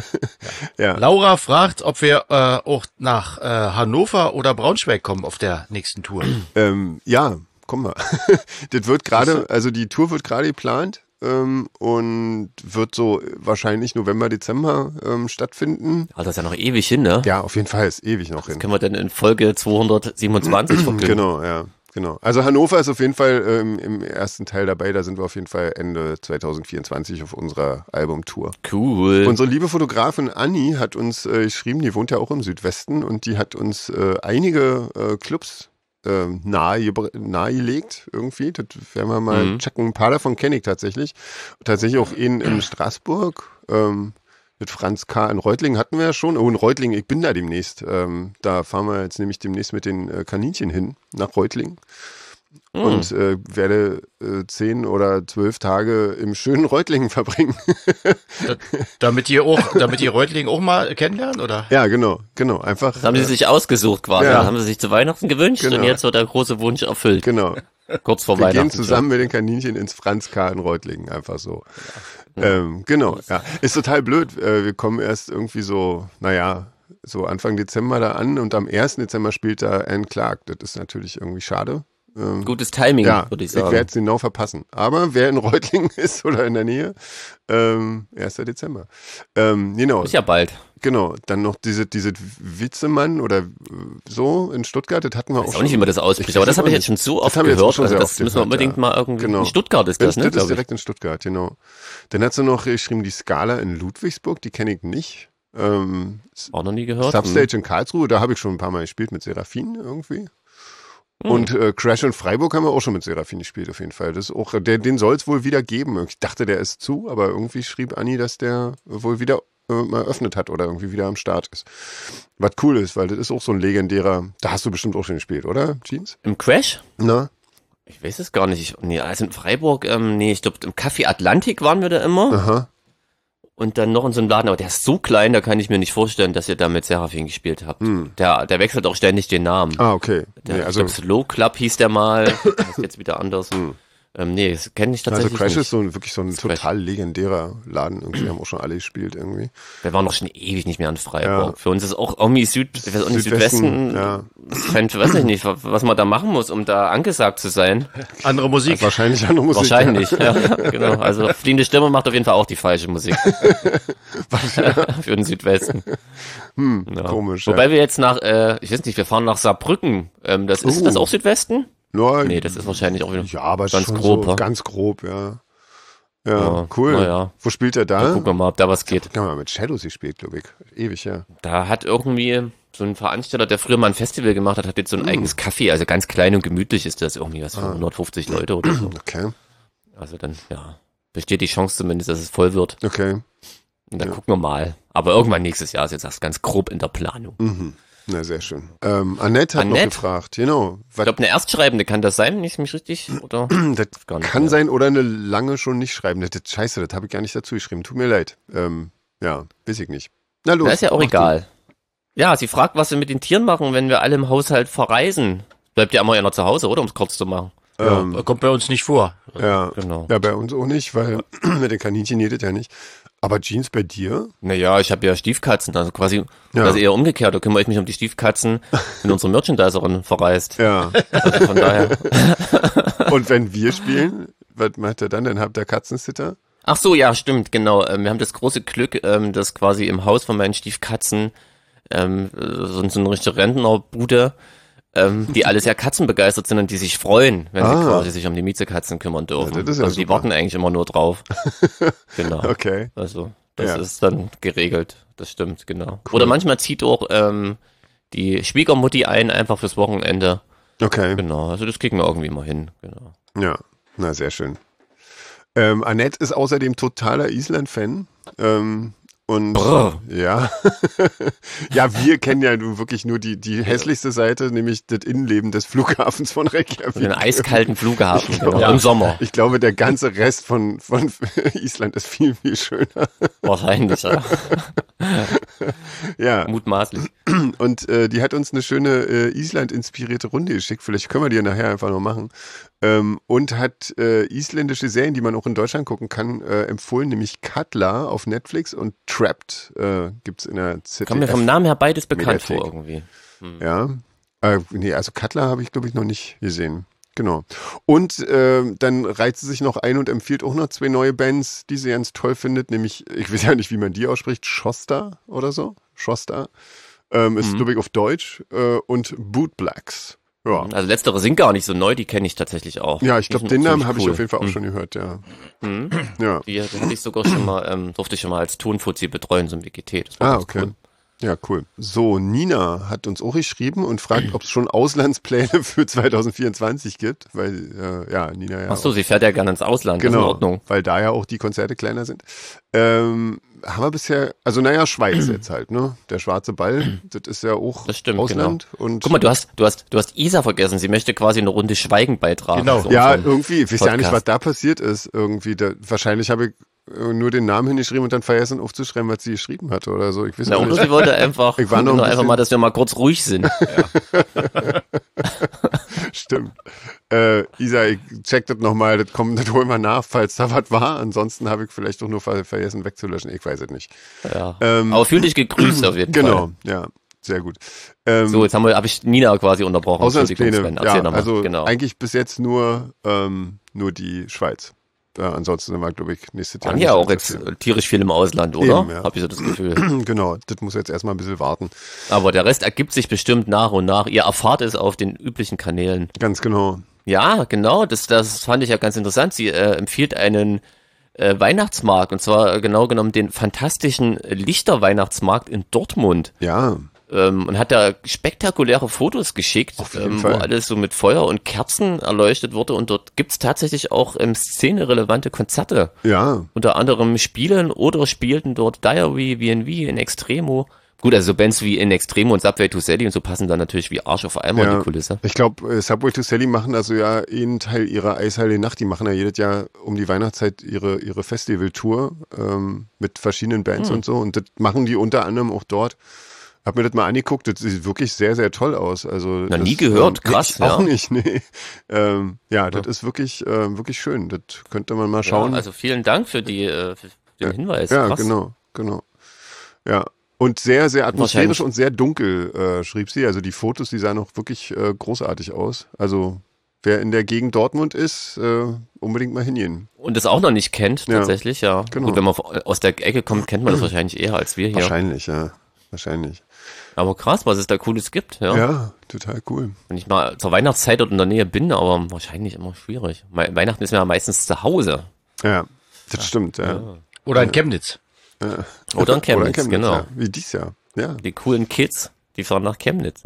ja. Laura fragt, ob wir äh, auch nach äh, Hannover oder Braunschweig kommen auf der nächsten Tour. Ähm, ja, komm mal. Das wird gerade, also die Tour wird gerade geplant ähm, und wird so wahrscheinlich November, Dezember ähm, stattfinden. Also das ist ja noch ewig hin, ne? Ja, auf jeden Fall ist ewig noch hin. Können wir denn in Folge zweihundertsiebenundzwanzig verkünden? Genau, ja, genau. Also Hannover ist auf jeden Fall ähm, im ersten Teil dabei. Da sind wir auf jeden Fall Ende zwanzig vierundzwanzig auf unserer Albumtour. Cool. Unsere liebe Fotografin Anni hat uns äh, geschrieben, die wohnt ja auch im Südwesten und die hat uns äh, einige äh, Clubs äh, nahe, nahegelegt irgendwie. Das werden wir mal Mhm. checken. Ein paar davon kenne ich tatsächlich. Tatsächlich auch einen in Straßburg. Ähm, mit Franz K. in Reutlingen hatten wir ja schon. Oh, in Reutlingen, ich bin da demnächst. Ähm, da fahren wir jetzt nämlich demnächst mit den äh, Kaninchen hin nach Reutlingen. Mhm. Und äh, werde äh, zehn oder zwölf Tage im schönen Reutlingen verbringen. Da, damit ihr auch, damit ihr Reutling auch mal kennenlernt, oder? Ja, genau, genau. Einfach. Das haben sie äh, sich ausgesucht quasi. Ja. Das haben sie sich zu Weihnachten gewünscht Genau. und jetzt wird der große Wunsch erfüllt. Genau. Kurz vor Wir Weihnachten. gehen zusammen mit den Kaninchen ins Franz K. in Reutlingen, einfach so. Ähm, genau, ja. Ist total blöd. Äh, wir kommen erst irgendwie so, naja, so Anfang Dezember da an und am ersten Dezember spielt da Anne Clark. Das ist natürlich irgendwie schade. Ähm, Gutes Timing, ja, würde ich ich sagen. werde es genau verpassen. Aber wer in Reutlingen ist oder in der Nähe, ähm, ersten Dezember. Ähm, genau, Ist ja bald. genau. Dann noch diese, diese Witzemann oder äh, so in Stuttgart, das hatten wir Ich weiß auch auch nicht, wie man das ausspricht, aber das habe ich jetzt schon so oft habe ich jetzt auch gehört. schon Also sehr das oft müssen wir gehört, unbedingt ja. mal irgendwie. Genau. In Stuttgart ist das, Das, ne? das ist glaub ich. direkt in Stuttgart, genau. Dann hat sie noch geschrieben, die Scala in Ludwigsburg, die kenne ich nicht. Ähm, Auch noch nie gehört. Substage in Karlsruhe, da habe ich schon ein paar Mal gespielt mit Seraphin irgendwie. Hm. Und äh, Crash in Freiburg haben wir auch schon mit Seraphin gespielt, auf jeden Fall. Das ist auch, der, den soll es wohl wieder geben. Ich dachte, der ist zu, aber irgendwie schrieb Anni, dass der wohl wieder äh, mal eröffnet hat oder irgendwie wieder am Start ist. Was cool ist, weil das ist auch so ein legendärer, da hast du bestimmt auch schon gespielt, oder, Jeans? Im Crash? Na? Ich weiß es gar nicht. Ich, nee, also in Freiburg, ähm, nee, ich glaube, im Café Atlantik waren wir da immer. Aha. Und dann noch in so einem Laden, aber der ist so klein, da kann ich mir nicht vorstellen, dass ihr da mit Seraphin gespielt habt. Der, der wechselt auch ständig den Namen. Ah, okay. Der, Nee, ich also, glaube, Slow Club hieß der mal. Das ist jetzt wieder anders. Ähm, nee, das kenne ich also tatsächlich Crash nicht. ist so ein, wirklich so ein Crash. total legendärer Laden. Irgendwie haben auch schon alle gespielt irgendwie. Wir waren noch schon ewig nicht mehr in Freiburg. Ja. Für uns ist auch irgendwie Süd, ich weiß auch nicht, Südwesten, Südwesten, ja. scheint, weiß ich nicht, was man da machen muss, um da angesagt zu sein. Andere Musik. Wahrscheinlich andere Musik. Wahrscheinlich, ja, genau. Also fliehende Stimme macht auf jeden Fall auch die falsche Musik. Für den Südwesten. Hm, Ja. Komisch. Wobei ja. wir jetzt nach, äh, ich weiß nicht, wir fahren nach Saarbrücken. Ähm, das ist Oh. das auch Südwesten? No, Nee, das ist wahrscheinlich auch wieder ja, aber ganz schon grob. so, wa? ganz grob, ja. Ja, Ja, cool. na ja. Wo spielt er Da da? gucken wir mal, ob da was geht. Ja, mal mit Shadows gespielt, glaube ich. Ewig, ja. Da hat irgendwie so ein Veranstalter, der früher mal ein Festival gemacht hat, hat jetzt so ein eigenes Café, also ganz klein und gemütlich ist das irgendwie, was für hundertfünfzig Leute oder so. Okay, Also dann, ja, besteht die Chance zumindest, dass es voll wird. okay. Und dann Ja. gucken wir mal. Aber irgendwann nächstes Jahr ist jetzt das ganz grob in der Planung. Mhm. Na, sehr schön. Ähm, Annette hat Annette? noch gefragt, genau. Ich Was, glaube, eine Erstschreibende kann das sein, nicht mich richtig, oder? das Gar nicht kann mehr. sein oder eine lange schon nicht schreiben. Das, das, scheiße, das habe ich gar nicht dazu geschrieben. Tut mir leid. Ähm, ja, weiß ich nicht. Na los. Na, ist ja auch mach egal. Ja, sie fragt, was wir mit den Tieren machen, wenn wir alle im Haushalt verreisen. Bleibt ja immer einer zu Hause, oder? Um es kurz zu machen. Ja, ähm, kommt bei uns nicht vor. Ja, genau. Ja, bei uns auch nicht, weil mit den Kaninchen jedet ja nicht. Aber Jeans bei dir? Naja, ich habe ja Stiefkatzen, also quasi Ja. also eher umgekehrt. Da kümmere ich mich um die Stiefkatzen, wenn unsere Merchandiserin verreist. Ja. Also von daher. Und wenn wir spielen, was macht ihr dann? Dann habt ihr Katzensitter? Ach so, ja, stimmt, genau. Ähm, Wir haben das große Glück, ähm, dass quasi im Haus von meinen Stiefkatzen ähm, so so eine richtige Rentnerbude, ähm, die alle sehr katzenbegeistert sind und die sich freuen, wenn Ah. sie quasi sich um die Miezekatzen kümmern dürfen. Ja, das ist ja also die super. warten eigentlich immer nur drauf. Genau. Okay. Also das Ja. ist dann geregelt. Das stimmt, genau. Oder manchmal zieht auch ähm, die Schwiegermutti ein, einfach fürs Wochenende. Okay. Genau, also das kriegen wir irgendwie mal hin. Genau. Ja, na sehr schön. Ähm, Annette ist außerdem totaler Island-Fan. Ähm, und Brr. ja, ja, wir kennen ja nun wirklich nur die die hässlichste Seite, nämlich das Innenleben des Flughafens von Reykjavik. Den eiskalten Flughafen genau, Ja. im Sommer. Ich glaube, der ganze Rest von von Island ist viel viel schöner. Wahrscheinlich, ja. Ja, Mutmaßlich. und äh, die hat uns eine schöne äh, Island-inspirierte Runde geschickt. Vielleicht können wir die ja nachher einfach noch machen. Ähm, und hat äh, isländische Serien, die man auch in Deutschland gucken kann, äh, empfohlen, nämlich Katla auf Netflix und Trapped äh, gibt's in der Z D F. Kommt mir vom Namen her beides bekannt Mediathek. vor irgendwie. Ja, äh, nee, also Katla habe ich glaube ich noch nicht gesehen. Genau. Und ähm, dann reiht sie sich noch ein und empfiehlt auch noch zwei neue Bands, die sie ganz toll findet, nämlich, ich weiß ja nicht, wie man die ausspricht, Shosta oder so. Shosta. Ähm, ist, Mhm. glaube ich, auf Deutsch. Äh, und Boot Blacks. Ja. Also letztere sind gar nicht so neu, die kenne ich tatsächlich auch. Ja, ich Die glaube, sind den auch Namen ziemlich habe ich cool. auf jeden Fall auch Mhm. schon gehört, ja. Mhm. Ja. Die, die hatte ich sogar schon mal, ähm, durfte ich schon mal als Tonfuzzi betreuen, so im W G T. Das war Ah, ganz okay. cool. Ja, cool. So, Nina hat uns auch geschrieben und fragt, ob es schon Auslandspläne für zwanzig vierundzwanzig gibt, weil, äh, ja, Nina ja. Ach so, sie fährt ja gerne ins Ausland, das ist in Genau, Ordnung. weil da ja auch die Konzerte kleiner sind. Ähm, haben wir bisher, also naja, Schweiz jetzt halt, ne? Der schwarze Ball, das ist ja auch Das stimmt, Ausland. Und Guck mal, du hast, du hast, du hast Isa vergessen. Sie möchte quasi eine Runde Schweigen beitragen. Genau. zu ja, unserem irgendwie, ich weiß ja nicht, was Podcast. da passiert ist. Irgendwie, da, wahrscheinlich habe ich äh, nur den Namen hingeschrieben und dann vergessen aufzuschreiben, was sie geschrieben hatte oder so. Ich weiß Na, auch oder nicht. sie wollte einfach, Ich war noch ein nur einfach bisschen- mal, dass wir mal kurz ruhig sind. Stimmt. Äh, Isa, ich check das nochmal, das kommt, das holen wir nach, falls da was war. Ansonsten habe ich vielleicht auch nur ver vergessen wegzulöschen. Ich weiß es nicht. Ja. Ähm, Aber fühl dich gegrüßt auf jeden Genau, Fall. ja, sehr gut. Ähm, So, jetzt haben wir, habe ich Nina quasi unterbrochen. Entschuldigung, Auslandspläne, Sven, erzähl ja, nochmal. also genau. eigentlich bis jetzt nur, ähm, nur die Schweiz. Äh, ansonsten sind wir, glaube ich, nächstes Jahr. Waren ja nicht auch so jetzt viel. tierisch viel im Ausland, oder? Eben, ja. Hab ich so das Gefühl. Genau, das muss jetzt erstmal ein bisschen warten. Aber der Rest ergibt sich bestimmt nach und nach. Ihr erfahrt es auf den üblichen Kanälen. Ganz genau. Ja, genau, das, das fand ich ja ganz interessant. Sie äh, empfiehlt einen äh, Weihnachtsmarkt, und zwar äh, genau genommen den fantastischen Lichterweihnachtsmarkt in Dortmund. Ja, Ähm, und hat da spektakuläre Fotos geschickt, Auf jeden ähm, wo Fall. alles so mit Feuer und Kerzen erleuchtet wurde. Und dort gibt's tatsächlich auch ähm, szenerelevante Konzerte. ja, Unter anderem spielen oder spielten dort Diary, V and V, In Extremo. Gut, also so Bands wie In Extremo und Subway to Sally und so passen dann natürlich wie Arsch auf Eimer in ja. die Kulisse. Ich glaube, äh, Subway to Sally machen also ja einen Teil ihrer Eisheile Nacht. Die machen ja jedes Jahr um die Weihnachtszeit ihre, ihre Festivaltour ähm, mit verschiedenen Bands Hm. und so. Und das machen die unter anderem auch dort. Hab mir das mal angeguckt, das sieht wirklich sehr, sehr toll aus. Also Na, das, nie gehört, ähm, krass, ich auch ja. nicht, nee. Ähm, ja, das ist wirklich, äh, wirklich schön. Das könnte man mal schauen. Ja, also vielen Dank für die äh, für den Hinweis. Ja, Krass. genau, genau. Ja. Und sehr, sehr atmosphärisch Wahrscheinlich- und sehr dunkel, äh, schrieb sie. Also die Fotos, die sahen auch wirklich äh, großartig aus. Also wer in der Gegend Dortmund ist, äh, unbedingt mal hingehen. Und das auch noch nicht kennt, Ja, tatsächlich, ja. genau. Gut, wenn man aus der Ecke kommt, kennt man das wahrscheinlich eher als wir hier. Wahrscheinlich, ja. Wahrscheinlich. Aber krass, was es da Cooles gibt, ja. Ja, total cool. Wenn ich mal zur Weihnachtszeit dort in der Nähe bin, aber wahrscheinlich immer schwierig. Me- Weihnachten ist ja meistens zu Hause. Ja, das stimmt, ja. Oder in Chemnitz. Oder in Chemnitz, Oder genau. ja. Wie dies Jahr. Ja. Die coolen Kids, die fahren nach Chemnitz.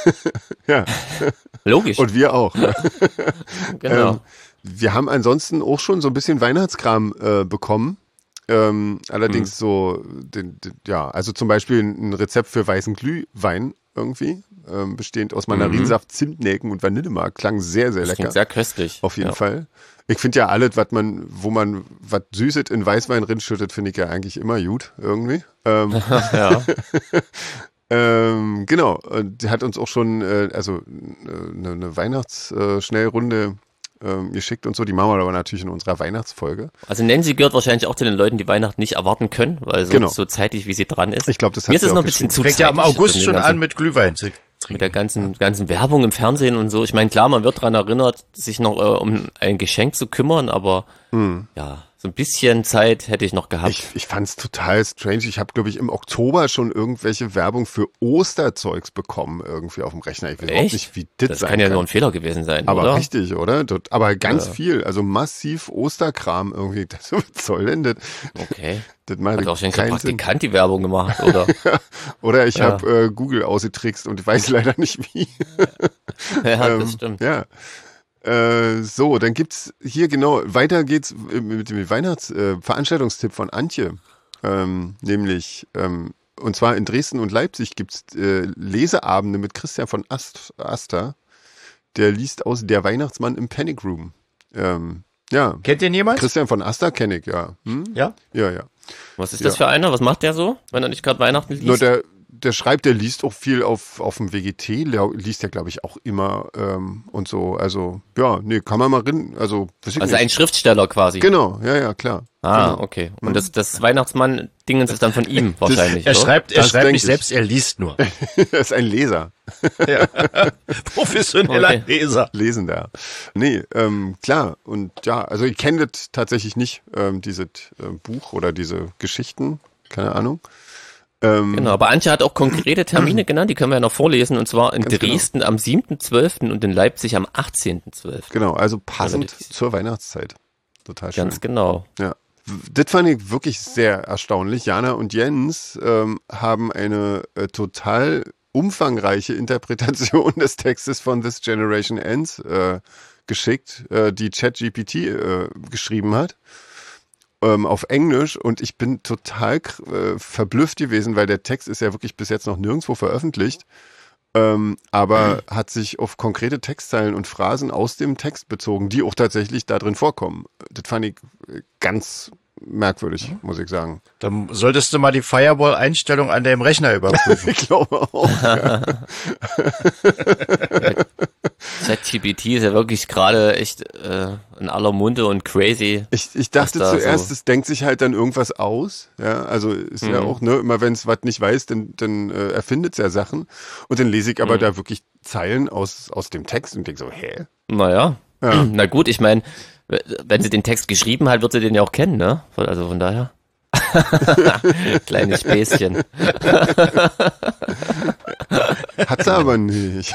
Ja. Logisch, Und wir auch. Ja. genau. Ähm, wir haben ansonsten auch schon so ein bisschen Weihnachtskram äh, bekommen. Ähm, allerdings Hm. so, den, den, ja, also zum Beispiel ein Rezept für weißen Glühwein irgendwie, ähm, bestehend aus Mandarinsaft, Zimtnelken und Vanillemark. Klang sehr, sehr Mhm. das lecker. klingt sehr köstlich. Auf jeden ja. Fall. Ich finde ja alles, was man, wo man was Süßes in Weißwein rinschüttet, finde ich ja eigentlich immer gut irgendwie. Ähm, Ja. Ähm, genau, die hat uns auch schon äh, also eine, eine Weihnachtsschnellrunde ähm, geschickt und so. Die machen wir aber natürlich in unserer Weihnachtsfolge. Also Nancy gehört wahrscheinlich auch zu den Leuten, die Weihnachten nicht erwarten können, weil so, Genau. so zeitig, wie sie dran ist. Ich glaube, das hat Mir ist sie es auch noch ein bisschen geschrieben. zu Fängt ja im zeitig, August mit schon den ganzen- an mit Glühwein zu mit trinken. der ganzen ganzen Werbung im Fernsehen und so. Ich meine, klar, man wird daran erinnert, sich noch äh, um ein Geschenk zu kümmern, aber Hm. ja, so ein bisschen Zeit hätte ich noch gehabt. Ich, ich fand's total strange. Ich habe, glaube ich, im Oktober schon irgendwelche Werbung für Osterzeugs bekommen irgendwie auf dem Rechner. Ich weiß überhaupt Echt? nicht, wie das, Das sein kann ja kann. nur ein Fehler gewesen sein, Aber oder? richtig, oder? Dort, aber ganz Ja. viel, also massiv Osterkram irgendwie. Das, was soll denn das? Okay. Das macht Hat wahrscheinlich der keinen Sinn. Praktikant die Werbung gemacht, oder? Oder ich Ja. habe äh, Google ausgetrickst und weiß leider nicht wie. Ja, Ähm, das stimmt. Ja. Äh, so, dann gibt's hier genau, weiter geht's mit dem Weihnachts-Veranstaltungstipp von Antje. Ähm, nämlich, ähm, und zwar in Dresden und Leipzig gibt's äh, Leseabende mit Christian von Ast, Aster. Der liest aus Der Weihnachtsmann im Panic Room. Ähm, ja. Kennt den jemand? Christian von Aster kenne ich, ja. Hm? Ja? Ja, ja. Was ist Ja. das für einer? Was macht der so, wenn er nicht gerade Weihnachten liest? Nur der, der schreibt, der liest auch viel auf, auf dem W G T, der liest ja, glaube ich, auch immer ähm, und so. Also, ja, nee, kann man mal rein. Also, weiß ich also ein nicht. Schriftsteller quasi. Genau, ja, ja, klar. Ah, Genau. okay. Und das, das Weihnachtsmann-Dingens ist dann von ihm wahrscheinlich, Er oder? schreibt, er Das schreibt denk nicht ich. selbst, er liest nur. Er ist ein Leser, Professioneller Okay. Leser. Lesender. Nee, ähm, klar. Und ja, also ich kenne das tatsächlich nicht, ähm, dieses äh, Buch oder diese Geschichten, keine Ahnung. Ähm, Genau, aber Antje hat auch konkrete Termine genannt, die können wir ja noch vorlesen, und zwar in Ganz genau. Dresden am siebten zwölften und in Leipzig am achtzehnten zwölften Genau, also passend Relativ. zur Weihnachtszeit. Total schön. Ganz genau. Ja. Das fand ich wirklich sehr erstaunlich. Jana und Jens ähm, haben eine äh, total umfangreiche Interpretation des Textes von This Generation Ends äh, geschickt, äh, die ChatGPT äh, geschrieben hat, ähm, auf Englisch. Und ich bin total äh, verblüfft gewesen, weil der Text ist ja wirklich bis jetzt noch nirgendwo veröffentlicht. Ähm, aber hat sich auf konkrete Textzeilen und Phrasen aus dem Text bezogen, die auch tatsächlich da drin vorkommen. Das fand ich äh, ganz merkwürdig, muss ich sagen. Dann solltest du mal die Firewall-Einstellung an deinem Rechner überprüfen. Ich glaube auch. Ja. ChatGPT ist ja wirklich gerade echt äh, in aller Munde und crazy. Ich, ich dachte Was da zuerst, so- es denkt sich halt dann irgendwas aus. Ja, also ist ja Mhm. auch, ne, immer wenn es was nicht weiß, dann, dann äh, erfindet es ja Sachen. Und dann lese ich aber Mhm. da wirklich Zeilen aus, aus dem Text und denke so, hä? Naja. Ja. Na gut, ich meine, wenn sie den Text geschrieben hat, wird sie den ja auch kennen, ne? Also von daher. Kleines Späßchen. Hat sie aber nicht.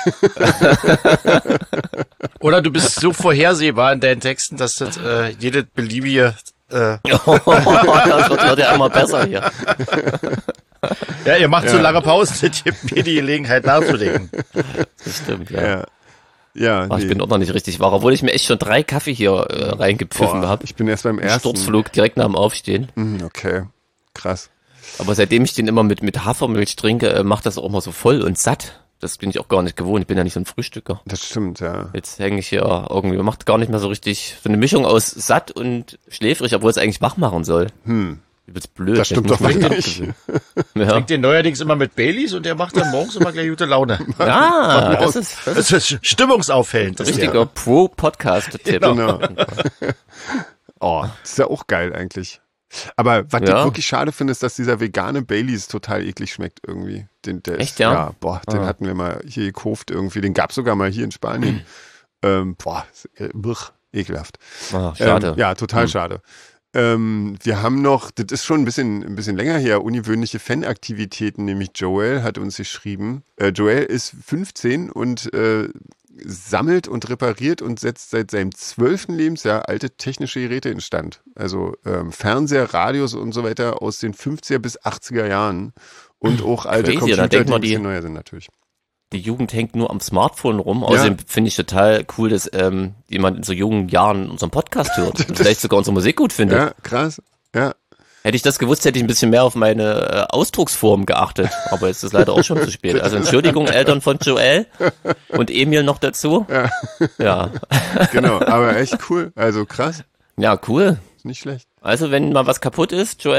Oder du bist so vorhersehbar in deinen Texten, dass das äh, jede beliebige... Äh, das wird, wird ja immer besser hier. ja, ihr macht so Ja. lange Pausen, das gibt mir die Gelegenheit nachzudenken. Das stimmt, ja. Ja. Ja, Ach, ich nee. bin auch noch nicht richtig wach, obwohl ich mir echt schon drei Kaffee hier äh, reingepfiffen Boah, habe. ich bin erst beim ersten. Sturzflug direkt nach dem Aufstehen. Hm, okay, krass. Aber seitdem ich den immer mit, mit Hafermilch trinke, äh, macht das auch mal so voll und satt. Das bin ich auch gar nicht gewohnt. Ich bin ja nicht so ein Frühstücker. Das stimmt, ja. Jetzt hänge ich hier irgendwie, macht gar nicht mehr so richtig, so eine Mischung aus satt und schläfrig, obwohl es eigentlich wach machen soll. Hm. Übelst blöd. Das stimmt Jetzt doch muss man nicht. abgewöhnen. Ja, Trinkt den neuerdings immer mit Baileys und der macht dann morgens immer gleich gute Laune. ah, das ist, das ist Das ist stimmungsauffällend. ein Das richtiger Pro-Podcast-Tipp. Genau. Oh, das ist ja auch geil eigentlich. Aber was Ja. ich wirklich schade finde, ist, dass dieser vegane Baileys total eklig schmeckt irgendwie. Den, der Echt, ist, ja? Ja, boah, den Ah. hatten wir mal hier gekauft irgendwie. Den gab's sogar mal hier in Spanien. ähm, boah, ist, äh, brr, ekelhaft. Ah, schade. Ähm, ja, total Hm. schade. Ähm, wir haben noch, das ist schon ein bisschen, ein bisschen länger her, ungewöhnliche Fanaktivitäten, nämlich Joel hat uns geschrieben. Äh, Joel ist fünfzehn und äh, sammelt und repariert und setzt seit seinem zwölften Lebensjahr alte technische Geräte instand. Also ähm, Fernseher, Radios und so weiter aus den fünfziger bis achtziger Jahren und auch alte Crazy, da Computer, denkt die man, ein bisschen die- neuer sind natürlich. Die Jugend hängt nur am Smartphone rum. Außerdem finde ich total cool, dass ähm, jemand in so jungen Jahren unseren Podcast hört und vielleicht sogar unsere Musik gut findet. Ja, krass. Ja, Hätte ich das gewusst, hätte ich ein bisschen mehr auf meine äh, Ausdrucksform geachtet. Aber jetzt ist leider auch schon zu spät. Also Entschuldigung, Eltern von Joel und Emil noch dazu. Ja. Ja, genau. Aber echt cool. Also krass. ja, cool. Ist nicht schlecht. Also wenn mal was kaputt ist, Joel,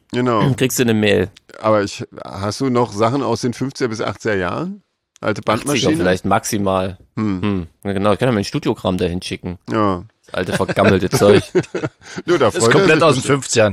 Genau. kriegst du eine Mail. Aber ich, hast du noch Sachen aus den fünfziger bis achtziger Jahren? Alte Bandmaschine? vielleicht maximal. Hm. Hm. Ja, genau, ich kann ja mein Studiogramm dahin schicken. Ja. Das alte vergammelte Zeug. Nur da Das ist freut er komplett sich aus den bestimmt. fünfzigern.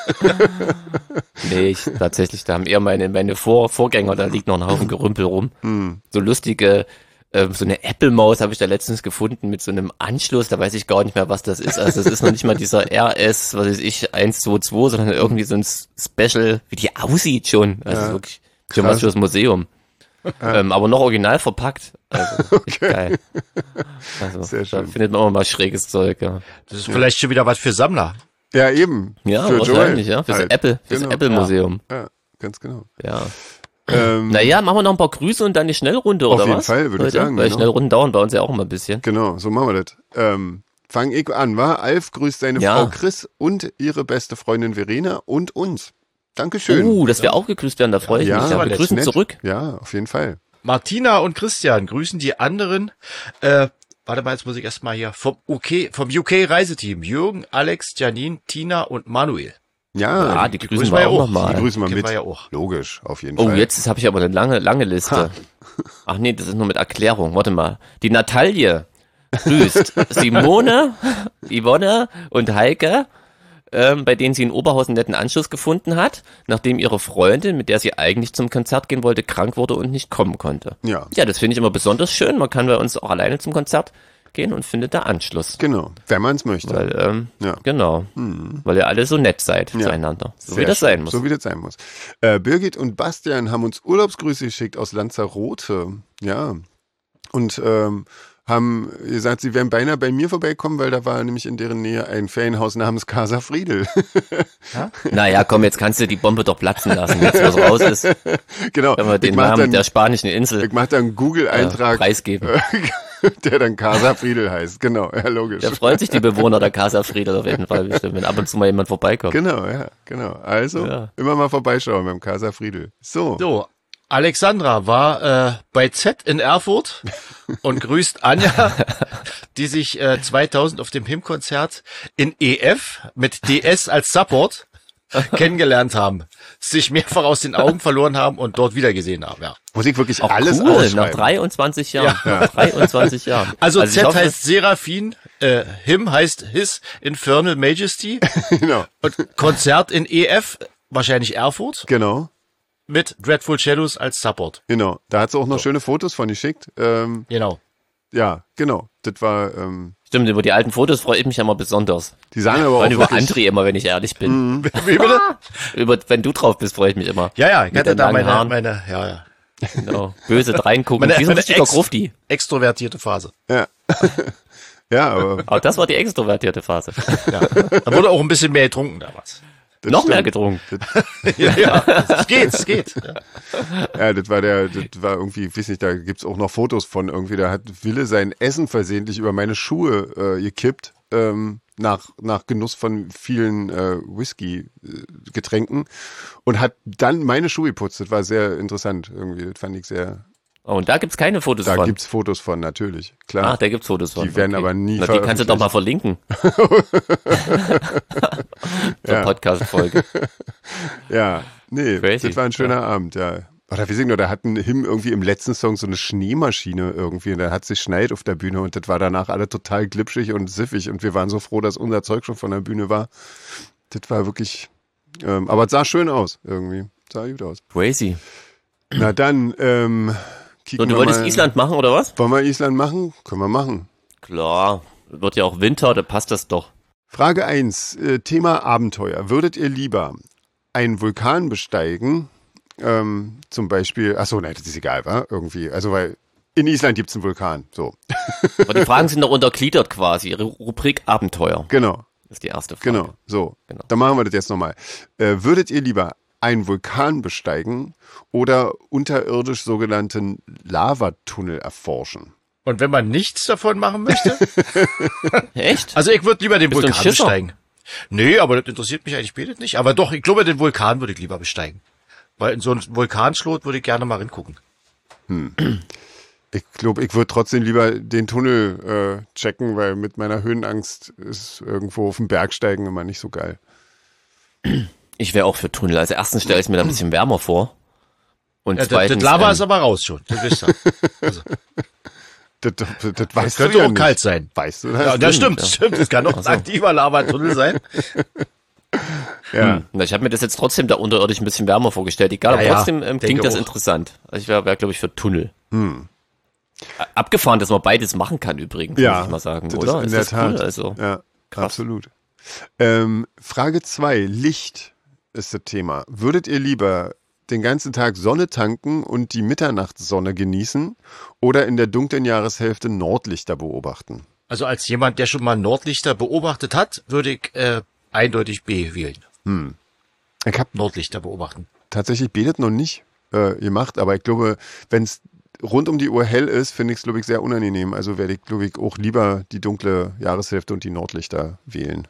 Nee, ich, tatsächlich, da haben eher meine, meine Vor Vorgänger, da liegt noch ein Haufen Gerümpel rum. Hm. So lustige, äh, so eine Apple-Maus habe ich da letztens gefunden mit so einem Anschluss, da weiß ich gar nicht mehr, was das ist. Also das ist noch nicht mal dieser R S, was weiß ich, eins zwei zwei, sondern irgendwie so ein Special, wie die aussieht schon. Also Ja. wirklich schon Krass. was fürs Museum. Ähm, aber noch original verpackt. Also echt geil. Also Sehr da schön. findet man auch mal schräges Zeug, ja. Das ist vielleicht schon wieder was für Sammler. Ja, eben. Ja, Für wahrscheinlich, Joel ja. Fürs halt. Apple, fürs Genau. Apple-Museum. Ja, ganz genau. Ja. Ähm, Naja, machen wir noch ein paar Grüße und dann die Schnellrunde, Auf oder jeden was? Fall, würde ich Heute? sagen, Weil genau. Schnellrunden dauern bei uns ja auch immer ein bisschen. Genau, so machen wir das. Ähm, fang ich an, wa? Alf grüßt seine Ja. Frau Chris und ihre beste Freundin Verena und uns. Dankeschön. Uh, dass wir auch gegrüßt werden, da freue ich ja, mich. Ja, aber wir nett, grüßen nett. zurück. Ja, auf jeden Fall. Martina und Christian grüßen die anderen. Äh, warte mal, jetzt muss ich erstmal hier vom U K, vom U K-Reiseteam. Jürgen, Alex, Janine, Tina und Manuel. Ja, Ja, die die grüßen grüßen wir wir auch auch. nochmal. die grüßen wir kennen mit. wir ja auch. Logisch, auf jeden Oh, Fall. jetzt habe ich aber eine lange, lange Liste. Ach nee, das ist nur mit Erklärung. Warte mal. Die Natalie grüßt Simone, Yvonne und Heike, ähm, bei denen sie in Oberhausen netten Anschluss gefunden hat, nachdem ihre Freundin, mit der sie eigentlich zum Konzert gehen wollte, krank wurde und nicht kommen konnte. Ja, Ja, das finde ich immer besonders schön. Man kann bei uns auch alleine zum Konzert gehen und findet da Anschluss. genau. Wenn man es möchte. Weil, ähm, Ja. genau. Weil ihr alle so nett seid Ja. zueinander. So Sehr wie das schön. sein muss. So wie das sein muss. Äh, Birgit und Bastian haben uns Urlaubsgrüße geschickt aus Lanzarote. Ja. Und ähm, haben gesagt, sie wären beinahe bei mir vorbeikommen, weil da war nämlich in deren Nähe ein Ferienhaus namens Casa Friedel. Naja, komm, jetzt kannst du die Bombe doch platzen lassen. Jetzt, was raus ist, Genau. können wir den ich mach Namen dann, der spanischen Insel ich mach dann einen äh, Google-Eintrag, preisgeben. der dann Casa Friedel heißt. Genau, ja, logisch. Da freuen sich die Bewohner der Casa Friedel auf jeden Fall bestimmt, wenn ab und zu mal jemand vorbeikommt. Genau, ja, genau. Also, Ja. immer mal vorbeischauen beim Casa Friedel. So. So, Alexandra war äh, bei Z in Erfurt und grüßt Anja, die sich äh, zweitausend auf dem H I M-Konzert in E F mit D S als Support kennengelernt haben, sich mehrfach aus den Augen verloren haben und dort wiedergesehen haben. Ja. Muss ich wirklich Auch alles cool, nach ausschreiben. dreiundzwanzig Jahren. Ja. Nach dreiundzwanzig Jahren. Also, ich Z hoffe, heißt Seraphin, äh, H I M heißt His Infernal Majesty Genau, und Konzert in E F, wahrscheinlich Erfurt, genau. mit Dreadful Shadows als Support. Genau, da hat sie auch noch schöne Fotos von geschickt. Ähm, Genau. ja, genau. Das war, ähm, Stimmt, über die alten Fotos freue ich mich immer besonders. die sahen aber Vor auch allem über wirklich, André immer, wenn ich ehrlich bin. Wie bitte? Über, wenn du drauf bist, freue ich mich immer. Ja, ja, ich Mit hatte den da langen meine, Haaren. meine, ja, ja. Genau. Böse reingucken. Meine- Wie so ein meine richtiger Ex- Grufti. Extrovertierte Phase. ja. ja, aber Aber das war die extrovertierte Phase. Ja. Da wurde auch ein bisschen mehr getrunken damals. das Noch mehr stimmt. getrunken. Ja, ja. Es geht, es geht. Ja. Ja, das war der, das war irgendwie, ich weiß nicht, da gibt's auch noch Fotos von irgendwie, da hat Wille sein Essen versehentlich über meine Schuhe äh, gekippt, ähm, nach, nach Genuss von vielen äh, Whisky-Getränken und hat dann meine Schuhe geputzt. Das war sehr interessant irgendwie, das fand ich sehr, Oh, und da gibt's keine Fotos da von. gibt's Fotos von, natürlich, klar. Ach, da gibt's Fotos von. Die werden aber nie Na, die kannst du doch mal verlinken. Zur Ja. Podcast-Folge. Ja, nee, Crazy. das war ein schöner Abend, ja. Oder wie nur, da hatten Him irgendwie im letzten Song so eine Schneemaschine irgendwie und da hat sich schneit auf der Bühne und das war danach alle total glitschig und siffig und wir waren so froh, dass unser Zeug schon von der Bühne war. Das war wirklich, ähm, aber es sah schön aus irgendwie, sah gut aus. Crazy. Na dann, ähm, kicken So, du wir wolltest mal. Island machen, oder was? Wollen wir Island machen? Können wir machen. Klar. Wird ja auch Winter, da passt das doch. Frage eins, äh, Thema Abenteuer. Würdet ihr lieber einen Vulkan besteigen, ähm, zum Beispiel, ach so, nein, das ist egal, wa? Irgendwie, also weil in Island gibt's einen Vulkan, so. Aber die Fragen sind noch untergliedert quasi. Ihre Rubrik Abenteuer. Genau, Das ist die erste Frage. genau, so. Genau. Dann machen wir das jetzt nochmal. Äh, würdet ihr lieber einen Vulkan besteigen oder unterirdisch sogenannten Lavatunnel erforschen? Und wenn man nichts davon machen möchte? Echt? Also ich würde lieber den Bist du ein Vulkan Schisser? besteigen. Nee, aber das interessiert mich eigentlich später nicht. Aber doch, ich glaube, den Vulkan würde ich lieber besteigen. Weil in so einen Vulkanschlot würde ich gerne mal reingucken. Ich glaube, ich würde trotzdem lieber den Tunnel äh, checken, weil mit meiner Höhenangst ist irgendwo auf dem Berg steigen immer nicht so geil. Ich wäre auch für Tunnel. Also erstens stelle ich mir da ein bisschen wärmer vor. Und Ja, zweitens, das Lava ähm, ist aber raus schon. Du wisst ja. Also, Das, das, das das weißt könnte du ja auch nicht. kalt sein. Weißt du Ja, das? das stimmt, das stimmt. Das kann auch ein so. aktiver Lava-Tunnel sein. Ja. Hm. Na, ich habe mir das jetzt trotzdem da unterirdisch ein bisschen wärmer vorgestellt. Egal, aber Ja, ja, trotzdem ähm, denke klingt das auch. interessant. Also ich wäre, wär, glaube ich, für Tunnel. Hm. Abgefahren, dass man beides machen kann übrigens, Ja, muss ich mal sagen, das oder? in Ist der das Tat. cool? Also, Ja, krass. absolut. Ähm, Frage zwei, Licht ist das Thema. Würdet ihr lieber den ganzen Tag Sonne tanken und die Mitternachtssonne genießen oder in der dunklen Jahreshälfte Nordlichter beobachten? Also als jemand, der schon mal Nordlichter beobachtet hat, würde ich äh, eindeutig B wählen. Ich habe Nordlichter beobachten. tatsächlich betet noch nicht äh, gemacht, aber ich glaube, wenn es rund um die Uhr hell ist, finde ich es, glaube ich, sehr unangenehm. Also werde ich, glaube ich, auch lieber die dunkle Jahreshälfte und die Nordlichter wählen.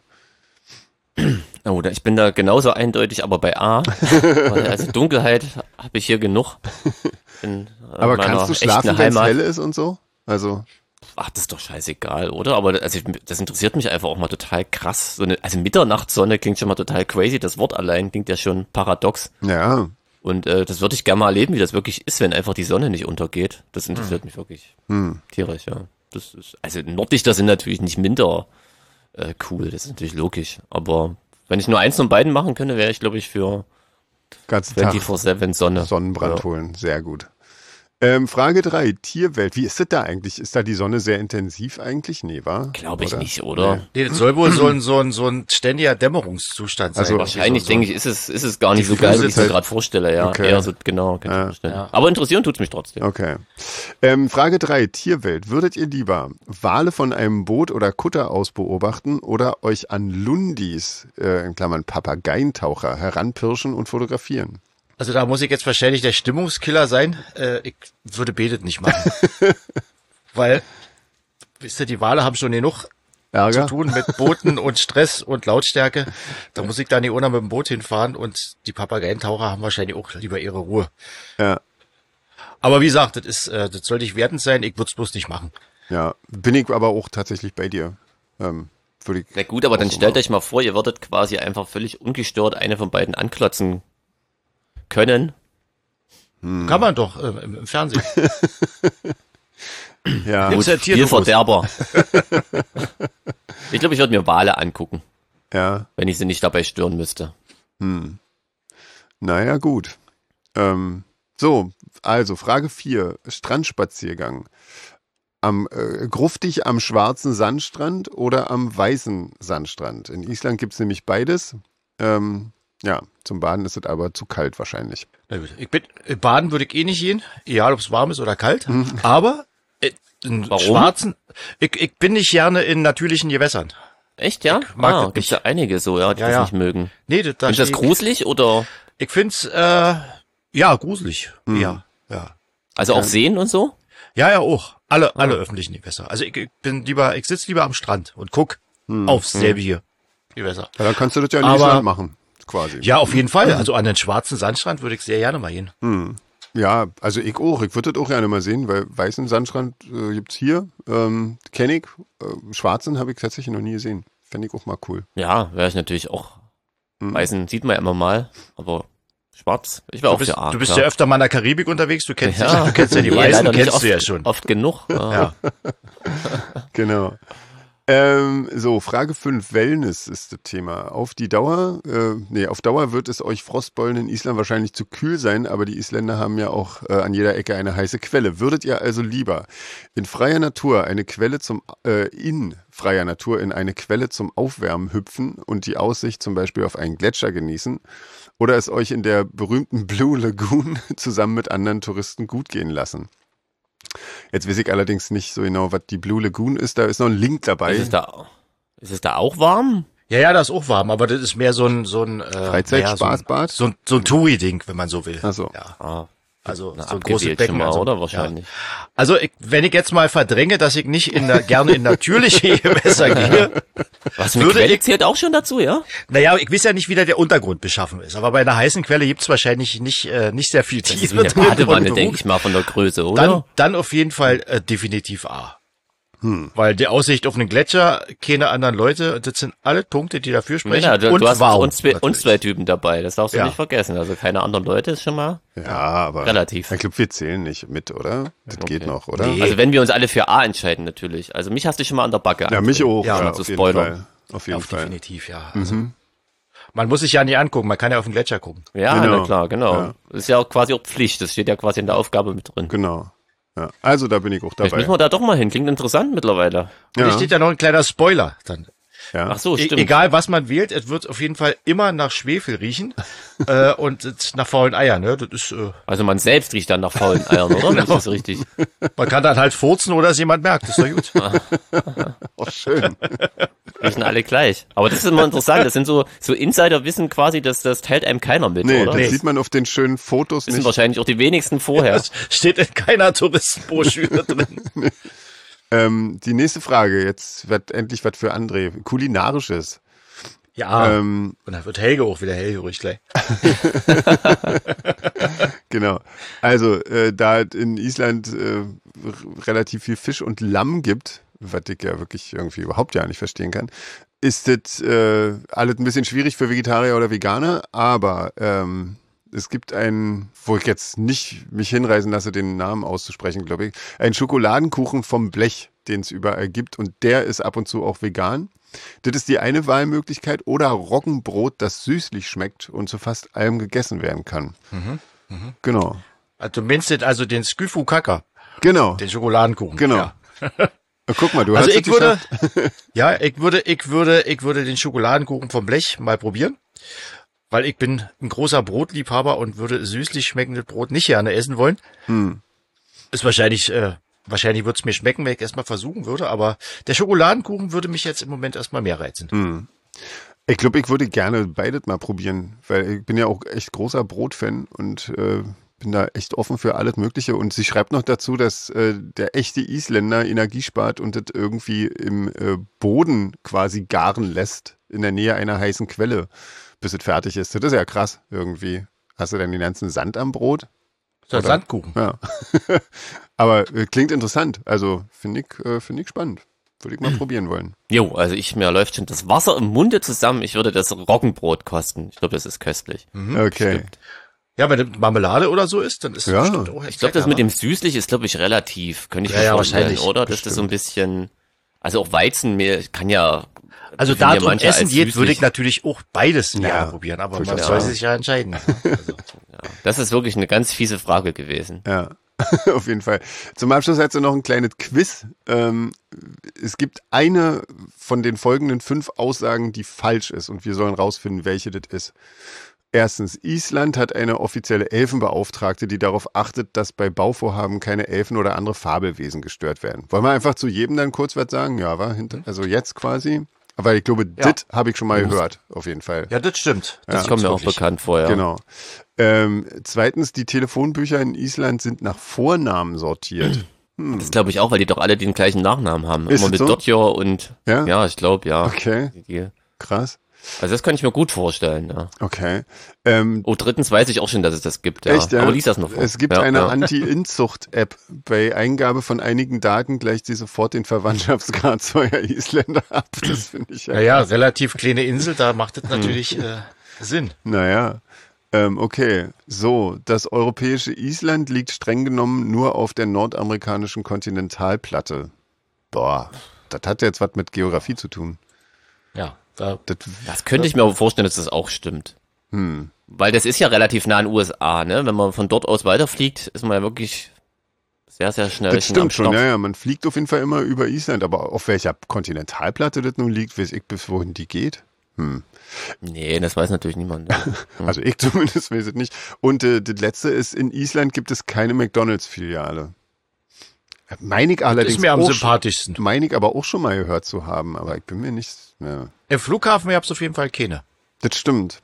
Oh, da- ich bin da genauso eindeutig, aber bei A. Weil, also Dunkelheit habe ich hier genug. In, äh, Aber meiner kannst du echten schlafen, wenn es Heimat. hell ist und so? Also, Ach, das ist doch scheißegal, oder? Aber also, ich- das interessiert mich einfach auch mal total krass. So eine, also Mitternachtssonne klingt schon mal total crazy. Das Wort allein klingt ja schon paradox. ja, Und äh, das würde ich gerne mal erleben, wie das wirklich ist, wenn einfach die Sonne nicht untergeht. Das interessiert mich wirklich tierisch, ja. Das ist, also Nordlichter sind natürlich nicht minder äh, cool, das ist natürlich logisch. Aber wenn ich nur eins von beiden machen könnte, wäre ich, glaube ich, für ganzen Tag vierundzwanzig sieben Sonne. Sonnenbrand Ja. holen. Sehr gut. Ähm, Frage drei, Tierwelt. Wie ist das da eigentlich? Ist da die Sonne sehr intensiv eigentlich? Nee, war? Glaube ich Oder? nicht, oder? Nee. Nee, das soll wohl so ein, so ein, so ein ständiger Dämmerungszustand sein. Also Wahrscheinlich, so, denke ich, ist es, ist es gar nicht so Die geil, wie Physik ich es mir halt- gerade vorstelle, ja. Okay. Eher so, genau, kann ich mir vorstellen. ja. Aber interessieren tut's mich trotzdem. Okay. Ähm, Frage drei, Tierwelt. Würdet ihr lieber Wale von einem Boot oder Kutter aus beobachten oder euch an Lundis, äh, in Klammern Papageientaucher, heranpirschen und fotografieren? Also da muss ich jetzt wahrscheinlich der Stimmungskiller sein. Äh, ich würde Betet nicht machen. Weil, wisst ihr, die Wale haben schon genug Ärger? zu tun mit Booten und Stress und Lautstärke. Da muss ich da nicht ohne mit dem Boot hinfahren und die Papageientaucher haben wahrscheinlich auch lieber ihre Ruhe. Ja. Aber wie gesagt, das ist, äh, das sollte ich wertend sein, ich würde es bloß nicht machen. Ja, bin ich aber auch tatsächlich bei dir. Ähm, würde ich Na gut, aber auch dann so stellt machen. euch mal vor, ihr würdet quasi einfach völlig ungestört eine von beiden anklotzen können. Hm. Kann man doch äh, im, im Fernsehen. Ja, Gibt's ja Tierdokus. Spielverderber. Ich glaube, ich würde mir Wale angucken, ja. wenn ich sie nicht dabei stören müsste. Naja, gut. Ähm, so, also Frage vier, Strandspaziergang. Am äh, gruftig am schwarzen Sandstrand oder am weißen Sandstrand? In Island gibt's nämlich beides. Ähm, ja, zum Baden ist es aber zu kalt wahrscheinlich. Na gut, ich bin, äh, baden würde ich eh nicht gehen, egal ob es warm ist oder kalt. Aber äh, in Warum? schwarzen, ich, ich bin nicht gerne in natürlichen Gewässern. Echt, ja? mag Ah, das gibt's ja einige so, ja, die Ja, das ja. nicht mögen. Nee, das, da Ist das steh ich, gruselig oder, ich find's, äh, ja, gruselig. Ja, ja. also auch Seen und so? Ja, ja, auch. Alle, alle öffentlichen Gewässer. Also ich, ich bin lieber, ich sitze lieber am Strand und guck aufs selbige Gewässer. Ja, dann kannst du das ja in Aber- Island machen, quasi. Ja, auf jeden Fall. Also an den schwarzen Sandstrand würde ich sehr gerne mal hin. Ja, also ich auch. Ich würde das auch gerne mal sehen, weil weißen Sandstrand äh, gibt's hier. Ähm, Kenn ich. Äh, schwarzen habe ich tatsächlich noch nie gesehen. Fände ich auch mal cool. Ja, wäre ich natürlich auch. Hm. Weißen sieht man ja immer mal, aber schwarz, ich wäre Du auch bist, für A. du bist klar. ja öfter mal in der Karibik unterwegs, du kennst, Ja. ja. du kennst ja die Nee, Weißen, leider nicht kennst oft, du ja schon. Oft genug. Ja. Ja. Genau. Ähm, so, Frage fünf, Wellness ist das Thema. Auf die Dauer, äh, nee, auf Dauer wird es euch Frostbeulen in Island wahrscheinlich zu kühl sein, aber die Isländer haben ja auch äh, an jeder Ecke eine heiße Quelle. Würdet ihr also lieber in freier Natur eine Quelle zum, äh, in freier Natur in eine Quelle zum Aufwärmen hüpfen und die Aussicht zum Beispiel auf einen Gletscher genießen oder es euch in der berühmten Blue Lagoon zusammen mit anderen Touristen gut gehen lassen? Jetzt weiß ich allerdings nicht so genau, was die Blue Lagoon ist. Da ist noch ein Link dabei. Ist es da, ist es da auch warm? Ja, ja, das ist auch warm, aber das ist mehr so ein, so ein, äh, Freizeit, ja, Spaßbad? So ein, so ein Touri-Ding, wenn man so will. Ach so. Ja. Ah, Also, na, so ein großes abgewählt Becken. schon mal, also, oder? Wahrscheinlich. Ja. Also, ich, wenn ich jetzt mal verdränge, dass ich nicht in der, gerne in natürliche Gewässer gehe, Was, eine Würde Quelle ich- zählt auch schon dazu, ja? naja, ich weiß ja nicht, wie da der Untergrund beschaffen ist, aber bei einer heißen Quelle gibt's wahrscheinlich nicht, äh, nicht sehr viel Das ist Tiefe wie eine drin Badewanne, und denke ich mal, von der Größe, Dann, oder? dann auf jeden Fall äh, definitiv A. Hm. Weil die Aussicht auf einen Gletscher, keine anderen Leute, das sind alle Punkte, die dafür sprechen. Ja, du, und du hast warm, uns, zwei, uns natürlich. zwei Typen dabei, das darfst du Ja. nicht vergessen. Also keine anderen Leute ist schon mal Ja, aber relativ. ich glaube, wir zählen nicht mit, oder? Das Okay. geht noch, oder? Nee. Also wenn wir uns alle für A entscheiden natürlich. Also mich hast du schon mal an der Backe. Ja, mich auch. Ja, Ja, mal auf zu jeden spoilern. Fall. Auf jeden Auf Fall. definitiv, ja. Also, man muss sich ja nicht angucken, man kann ja auf den Gletscher gucken. Ja, Genau. na klar, genau. Ja. Das ist ja auch quasi auch Pflicht. Das steht ja quasi in der Aufgabe mit drin. Genau. Ja. Also da bin ich auch Vielleicht dabei. müssen wir da doch mal hin. Klingt interessant mittlerweile. Und hier steht ja noch ein kleiner Spoiler dann. Ja. Ach so, E stimmt. egal was man wählt, es wird auf jeden Fall immer nach Schwefel riechen äh, und es nach faulen Eiern. Ne? Das ist, äh, Also man selbst riecht dann nach faulen Eiern, oder? Wenn ich das richtig. man kann dann halt furzen oder es jemand merkt. Das ist doch gut. Oh, schön. Riechen alle gleich. Aber das ist immer interessant. Das sind so, so Insider-Wissen quasi, das, das teilt einem keiner mit, Nee, oder? das Nee. sieht man auf den schönen Fotos Das sind nicht. wahrscheinlich auch die wenigsten vorher. Das steht in keiner Touristenbroschüre drin. Ähm, die nächste Frage, jetzt wird endlich was für André. Kulinarisches. Ja, Ähm, und dann wird Helge auch wieder hellhörig gleich. Genau. Also, äh, da es in Island äh, r- relativ viel Fisch und Lamm gibt, was ich ja wirklich irgendwie überhaupt ja nicht verstehen kann, ist das äh, alles ein bisschen schwierig für Vegetarier oder Veganer, aber ähm, es gibt einen, wo ich jetzt nicht mich hinreißen lasse, den Namen auszusprechen, glaube ich, einen Schokoladenkuchen vom Blech, den es überall gibt und der ist ab und zu auch vegan. Das ist die eine Wahlmöglichkeit oder Roggenbrot, das süßlich schmeckt und zu fast allem gegessen werden kann. Genau. Also du meinst jetzt also den Skyfu Kaka, Genau. den Schokoladenkuchen. Genau. Ja. Guck mal, du Also hast ich es würde, geschafft. ja, ich würde, ich würde, ich würde den Schokoladenkuchen vom Blech mal probieren, weil ich bin ein großer Brotliebhaber und würde süßlich schmeckendes Brot nicht gerne essen wollen. Hm. Ist wahrscheinlich, äh, wahrscheinlich würde es mir schmecken, wenn ich erstmal versuchen würde, aber der Schokoladenkuchen würde mich jetzt im Moment erstmal mehr reizen. Hm. Ich glaube, ich würde gerne beides mal probieren, weil ich bin ja auch echt großer Brotfan und äh, bin da echt offen für alles Mögliche. Und sie schreibt noch dazu, dass äh, der echte Isländer Energie spart und das irgendwie im äh, Boden quasi garen lässt, in der Nähe einer heißen Quelle, bis es fertig ist. Das ist ja krass irgendwie. Hast du denn den ganzen Sand am Brot? So ein Oder? Sandkuchen. Ja. Aber äh, klingt interessant. Also finde ich, äh, finde ich spannend. Würde ich mal probieren wollen. Jo, also ich, mir läuft schon das Wasser im Munde zusammen. Ich würde das Roggenbrot kosten. Ich glaube, das ist köstlich. Okay. Stimmt. Ja, wenn das Marmelade oder so ist, dann ist das Ja. bestimmt auch Ich glaube, das mit dem süßlich ist, glaube ich, relativ. Könnte ich Ja, mir ja, vorstellen, wahrscheinlich. oder? Dass das so ein bisschen, also auch Weizenmehl kann ja. Also finden da ja es um manche Essen als geht, würde ich süßlich. natürlich auch beides Ja, gerne probieren, aber man durchaus. soll sich ja entscheiden. Also, Das ist wirklich eine ganz fiese Frage gewesen. Ja, auf jeden Fall. Zum Abschluss hat sie noch ein kleines Quiz. Ähm, es gibt eine von den folgenden fünf Aussagen, die falsch ist und wir sollen rausfinden, welche das ist. Erstens, Island hat eine offizielle Elfenbeauftragte, die darauf achtet, dass bei Bauvorhaben keine Elfen oder andere Fabelwesen gestört werden. Wollen wir einfach zu jedem dann kurz was sagen? Ja, war hinter, also jetzt quasi. Aber ich glaube, Ja. das habe ich schon mal gehört, auf jeden Fall. ja, das stimmt. Das kommt mir auch wirklich. bekannt vor, ja. Genau. Ähm, zweitens, die Telefonbücher in Island sind nach Vornamen sortiert. Das glaube ich auch, weil die doch alle den gleichen Nachnamen haben. Ist Immer es mit so? Dotjor und, Ja? ja, ich glaube, ja. Okay, Die- krass. Also das kann ich mir gut vorstellen, ja. Okay. Ähm, Oh, drittens weiß ich auch schon, dass es das gibt, ja. Echt, ja? Aber lies das noch vor. Es gibt ja, eine ja. Anti-Inzucht-App. Bei Eingabe von einigen Daten gleicht sie sofort den Verwandtschaftsgrad zweier Isländer ab. Das finde ich ja. Ja, ja, relativ kleine Insel, da macht das natürlich äh, Sinn. Naja. Ähm, okay. So, das europäische Island liegt streng genommen nur auf der nordamerikanischen Kontinentalplatte. Boah, das hat jetzt was mit Geografie zu tun. Ja, da, Das, Das könnte ich mir aber vorstellen, dass das auch stimmt. hm. Weil das ist ja relativ nah an den U S A, ne? Wenn man von dort aus weiterfliegt, ist man ja wirklich sehr, sehr schnell Das schon am stimmt schon, Start. ja, ja. Man fliegt auf jeden Fall immer über Island, aber auf welcher Kontinentalplatte das nun liegt, weiß ich, bis wohin die geht. Hm. Nee, das weiß natürlich niemand. Ne? Also ich zumindest weiß es nicht. Und äh, das letzte ist, in Island gibt es keine McDonalds-Filiale. Meine ich allerdings ist mir am auch sympathischsten. schon, meine ich aber auch schon mal gehört zu haben, aber ich bin mir nicht mehr. Im Flughafen gab es auf jeden Fall keine. Das stimmt.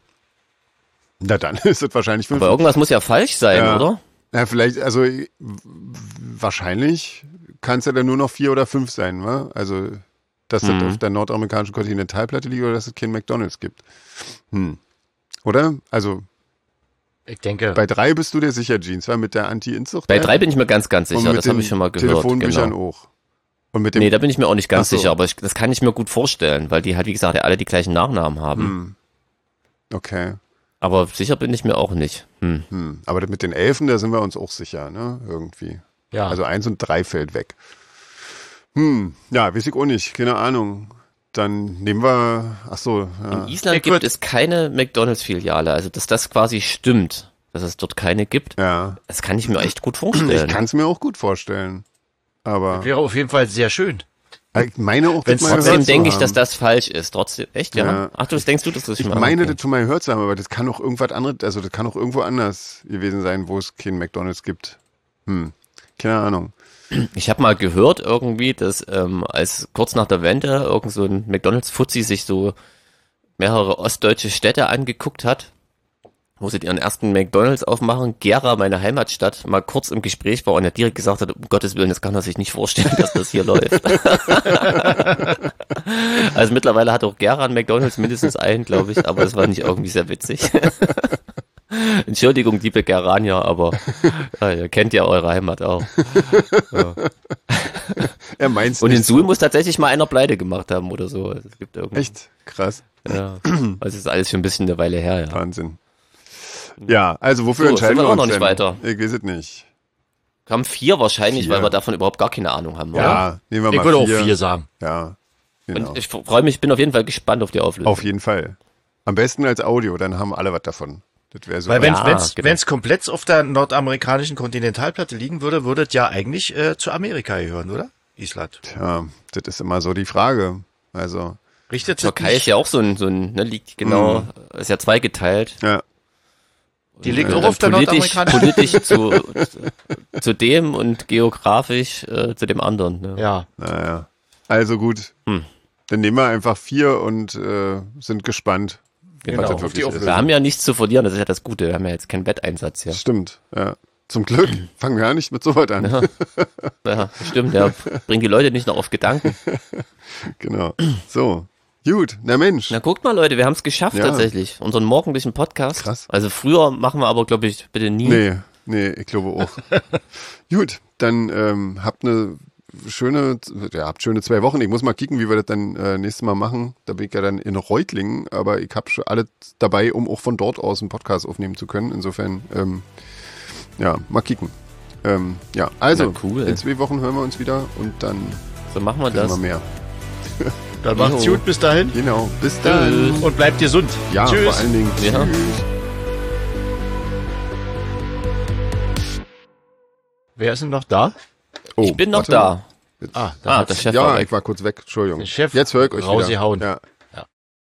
Na dann ist das wahrscheinlich fünf. Aber irgendwas muss ja falsch sein, Ja. oder? Ja, vielleicht, also w- wahrscheinlich kann es ja dann nur noch vier oder fünf sein, wa? Also, dass Mhm. das auf der nordamerikanischen Kontinentalplatte liegt oder dass es kein McDonalds gibt. Hm. Oder? Also, Ich denke, bei drei bist du dir sicher, Jeans, war mit der Anti-Inzucht? Bei drei bin ich mir ganz, ganz und sicher. mit Das habe den ich schon mal gehört. Telefonbüchern Genau. auch. Und mit dem, Nee, da bin ich mir auch nicht ganz Ach so. sicher, aber ich, das kann ich mir gut vorstellen, weil die halt, wie gesagt, ja alle die gleichen Nachnamen haben. Hm. Okay. Aber sicher bin ich mir auch nicht. Hm. Hm. Aber mit den Elfen, da sind wir uns auch sicher, ne? Irgendwie. Ja. Also eins und drei fällt weg. Hm, ja, weiß ich auch nicht, keine Ahnung. Dann nehmen wir, ach so, ja. In Island Ich gibt würd- es keine McDonalds-Filiale, also dass das quasi stimmt, dass es dort keine gibt, Ja, das kann ich mir echt gut ich vorstellen. kann es mir auch gut vorstellen. Aber Wäre auf jeden Fall sehr schön. ich meine auch, Wenn's das mal Trotzdem gehört zu denke ich, haben. dass das falsch ist. Trotzdem, echt, ja? Ja. Ach, du das denkst du, dass das Ich schon meine, okay. das schon mal gehört zu haben, aber das kann auch irgendwas anderes, also das kann auch irgendwo anders gewesen sein, wo es keinen McDonalds gibt. Hm, keine Ahnung. Ich habe mal gehört irgendwie, dass ähm, als kurz nach der Wende irgend so ein McDonalds-Fuzzi sich so mehrere ostdeutsche Städte angeguckt hat, wo sie ihren ersten McDonalds aufmachen, Gera, meine Heimatstadt, mal kurz im Gespräch war und er direkt gesagt hat, um Gottes Willen, das kann er sich nicht vorstellen, dass das hier läuft. Also mittlerweile hat auch Gera einen McDonalds, mindestens einen, glaube ich, aber es war nicht irgendwie sehr witzig. Entschuldigung, liebe Geranier, aber ja, ihr kennt ja eure Heimat auch. Ja. Er meint's Und in nicht. Suhl muss tatsächlich mal einer Pleite gemacht haben oder so. Also es gibt irgendwie, Echt krass. Ja. Also es ist alles schon ein bisschen eine Weile her, ja. Wahnsinn. Ja, also wofür So, entscheiden sind wir wir auch uns noch nicht denn? weiter. Ich weiß es nicht. Haben vier wahrscheinlich, Vier. weil wir davon überhaupt gar keine Ahnung haben, oder? Ja, nehmen wir Ich mal würde auch vier. vier sagen. Ja, genau. Und ich freue mich, bin auf jeden Fall gespannt auf die Auflösung. Auf jeden Fall. Am besten als Audio, dann haben alle was davon. Das wäre so. Weil wenn Ja, wenn's, genau. wenn's komplett auf der nordamerikanischen Kontinentalplatte liegen würde, würde es ja eigentlich äh, zu Amerika gehören, oder? Island. Tja, das ist immer so die Frage. Also, Richtet sich Türkei ist ja auch so ein, so ein, ne, liegt genau, ist ja zweigeteilt. ja, Die liegt Und auch dann auf der politisch, nordamerikanischen. politisch zu, zu dem und geografisch äh, zu dem anderen. Ne? Ja. naja. Also gut. Hm. Dann nehmen wir einfach vier und äh, sind gespannt, Genau, was das auf die wirklich ist. Auflösung. Wir haben ja nichts zu verlieren, das ist ja das Gute. Wir haben ja jetzt keinen Wetteinsatz hier. Stimmt, ja. Zum Glück fangen wir ja nicht mit so weit an. Ja. Ja, stimmt, ja. Bringt die Leute nicht noch auf Gedanken. Genau. So. Gut, na Mensch. Na guckt mal, Leute, wir haben es geschafft Ja. tatsächlich. Unseren morgendlichen Podcast. Krass. Also früher machen wir aber, glaube ich, bitte nie. Nee, nee, ich glaube auch. Gut, dann ähm, habt eine schöne, ja, habt schöne zwei Wochen. Ich muss mal kicken, wie wir das dann äh, nächstes Mal machen. Da bin ich ja dann in Reutlingen, aber ich habe schon alles dabei, um auch von dort aus einen Podcast aufnehmen zu können. Insofern, ähm, ja, mal kicken. Ähm, ja, also, Na, cool. in zwei Wochen hören wir uns wieder und dann So machen wir wissen das. wir mehr. Dann macht's Jo. gut, bis dahin. Genau, bis dann. Tschüss. Und bleibt gesund. Ja, Tschüss. vor allen Dingen. Ja. Tschüss. Wer ist denn noch da? Oh, Ich bin noch warte. da. Jetzt- Ah, Ah, hat's der Chef ja, war weg. ich war kurz weg. Entschuldigung. Den Chef Jetzt höre ich euch rausgehauen. wieder. Ja.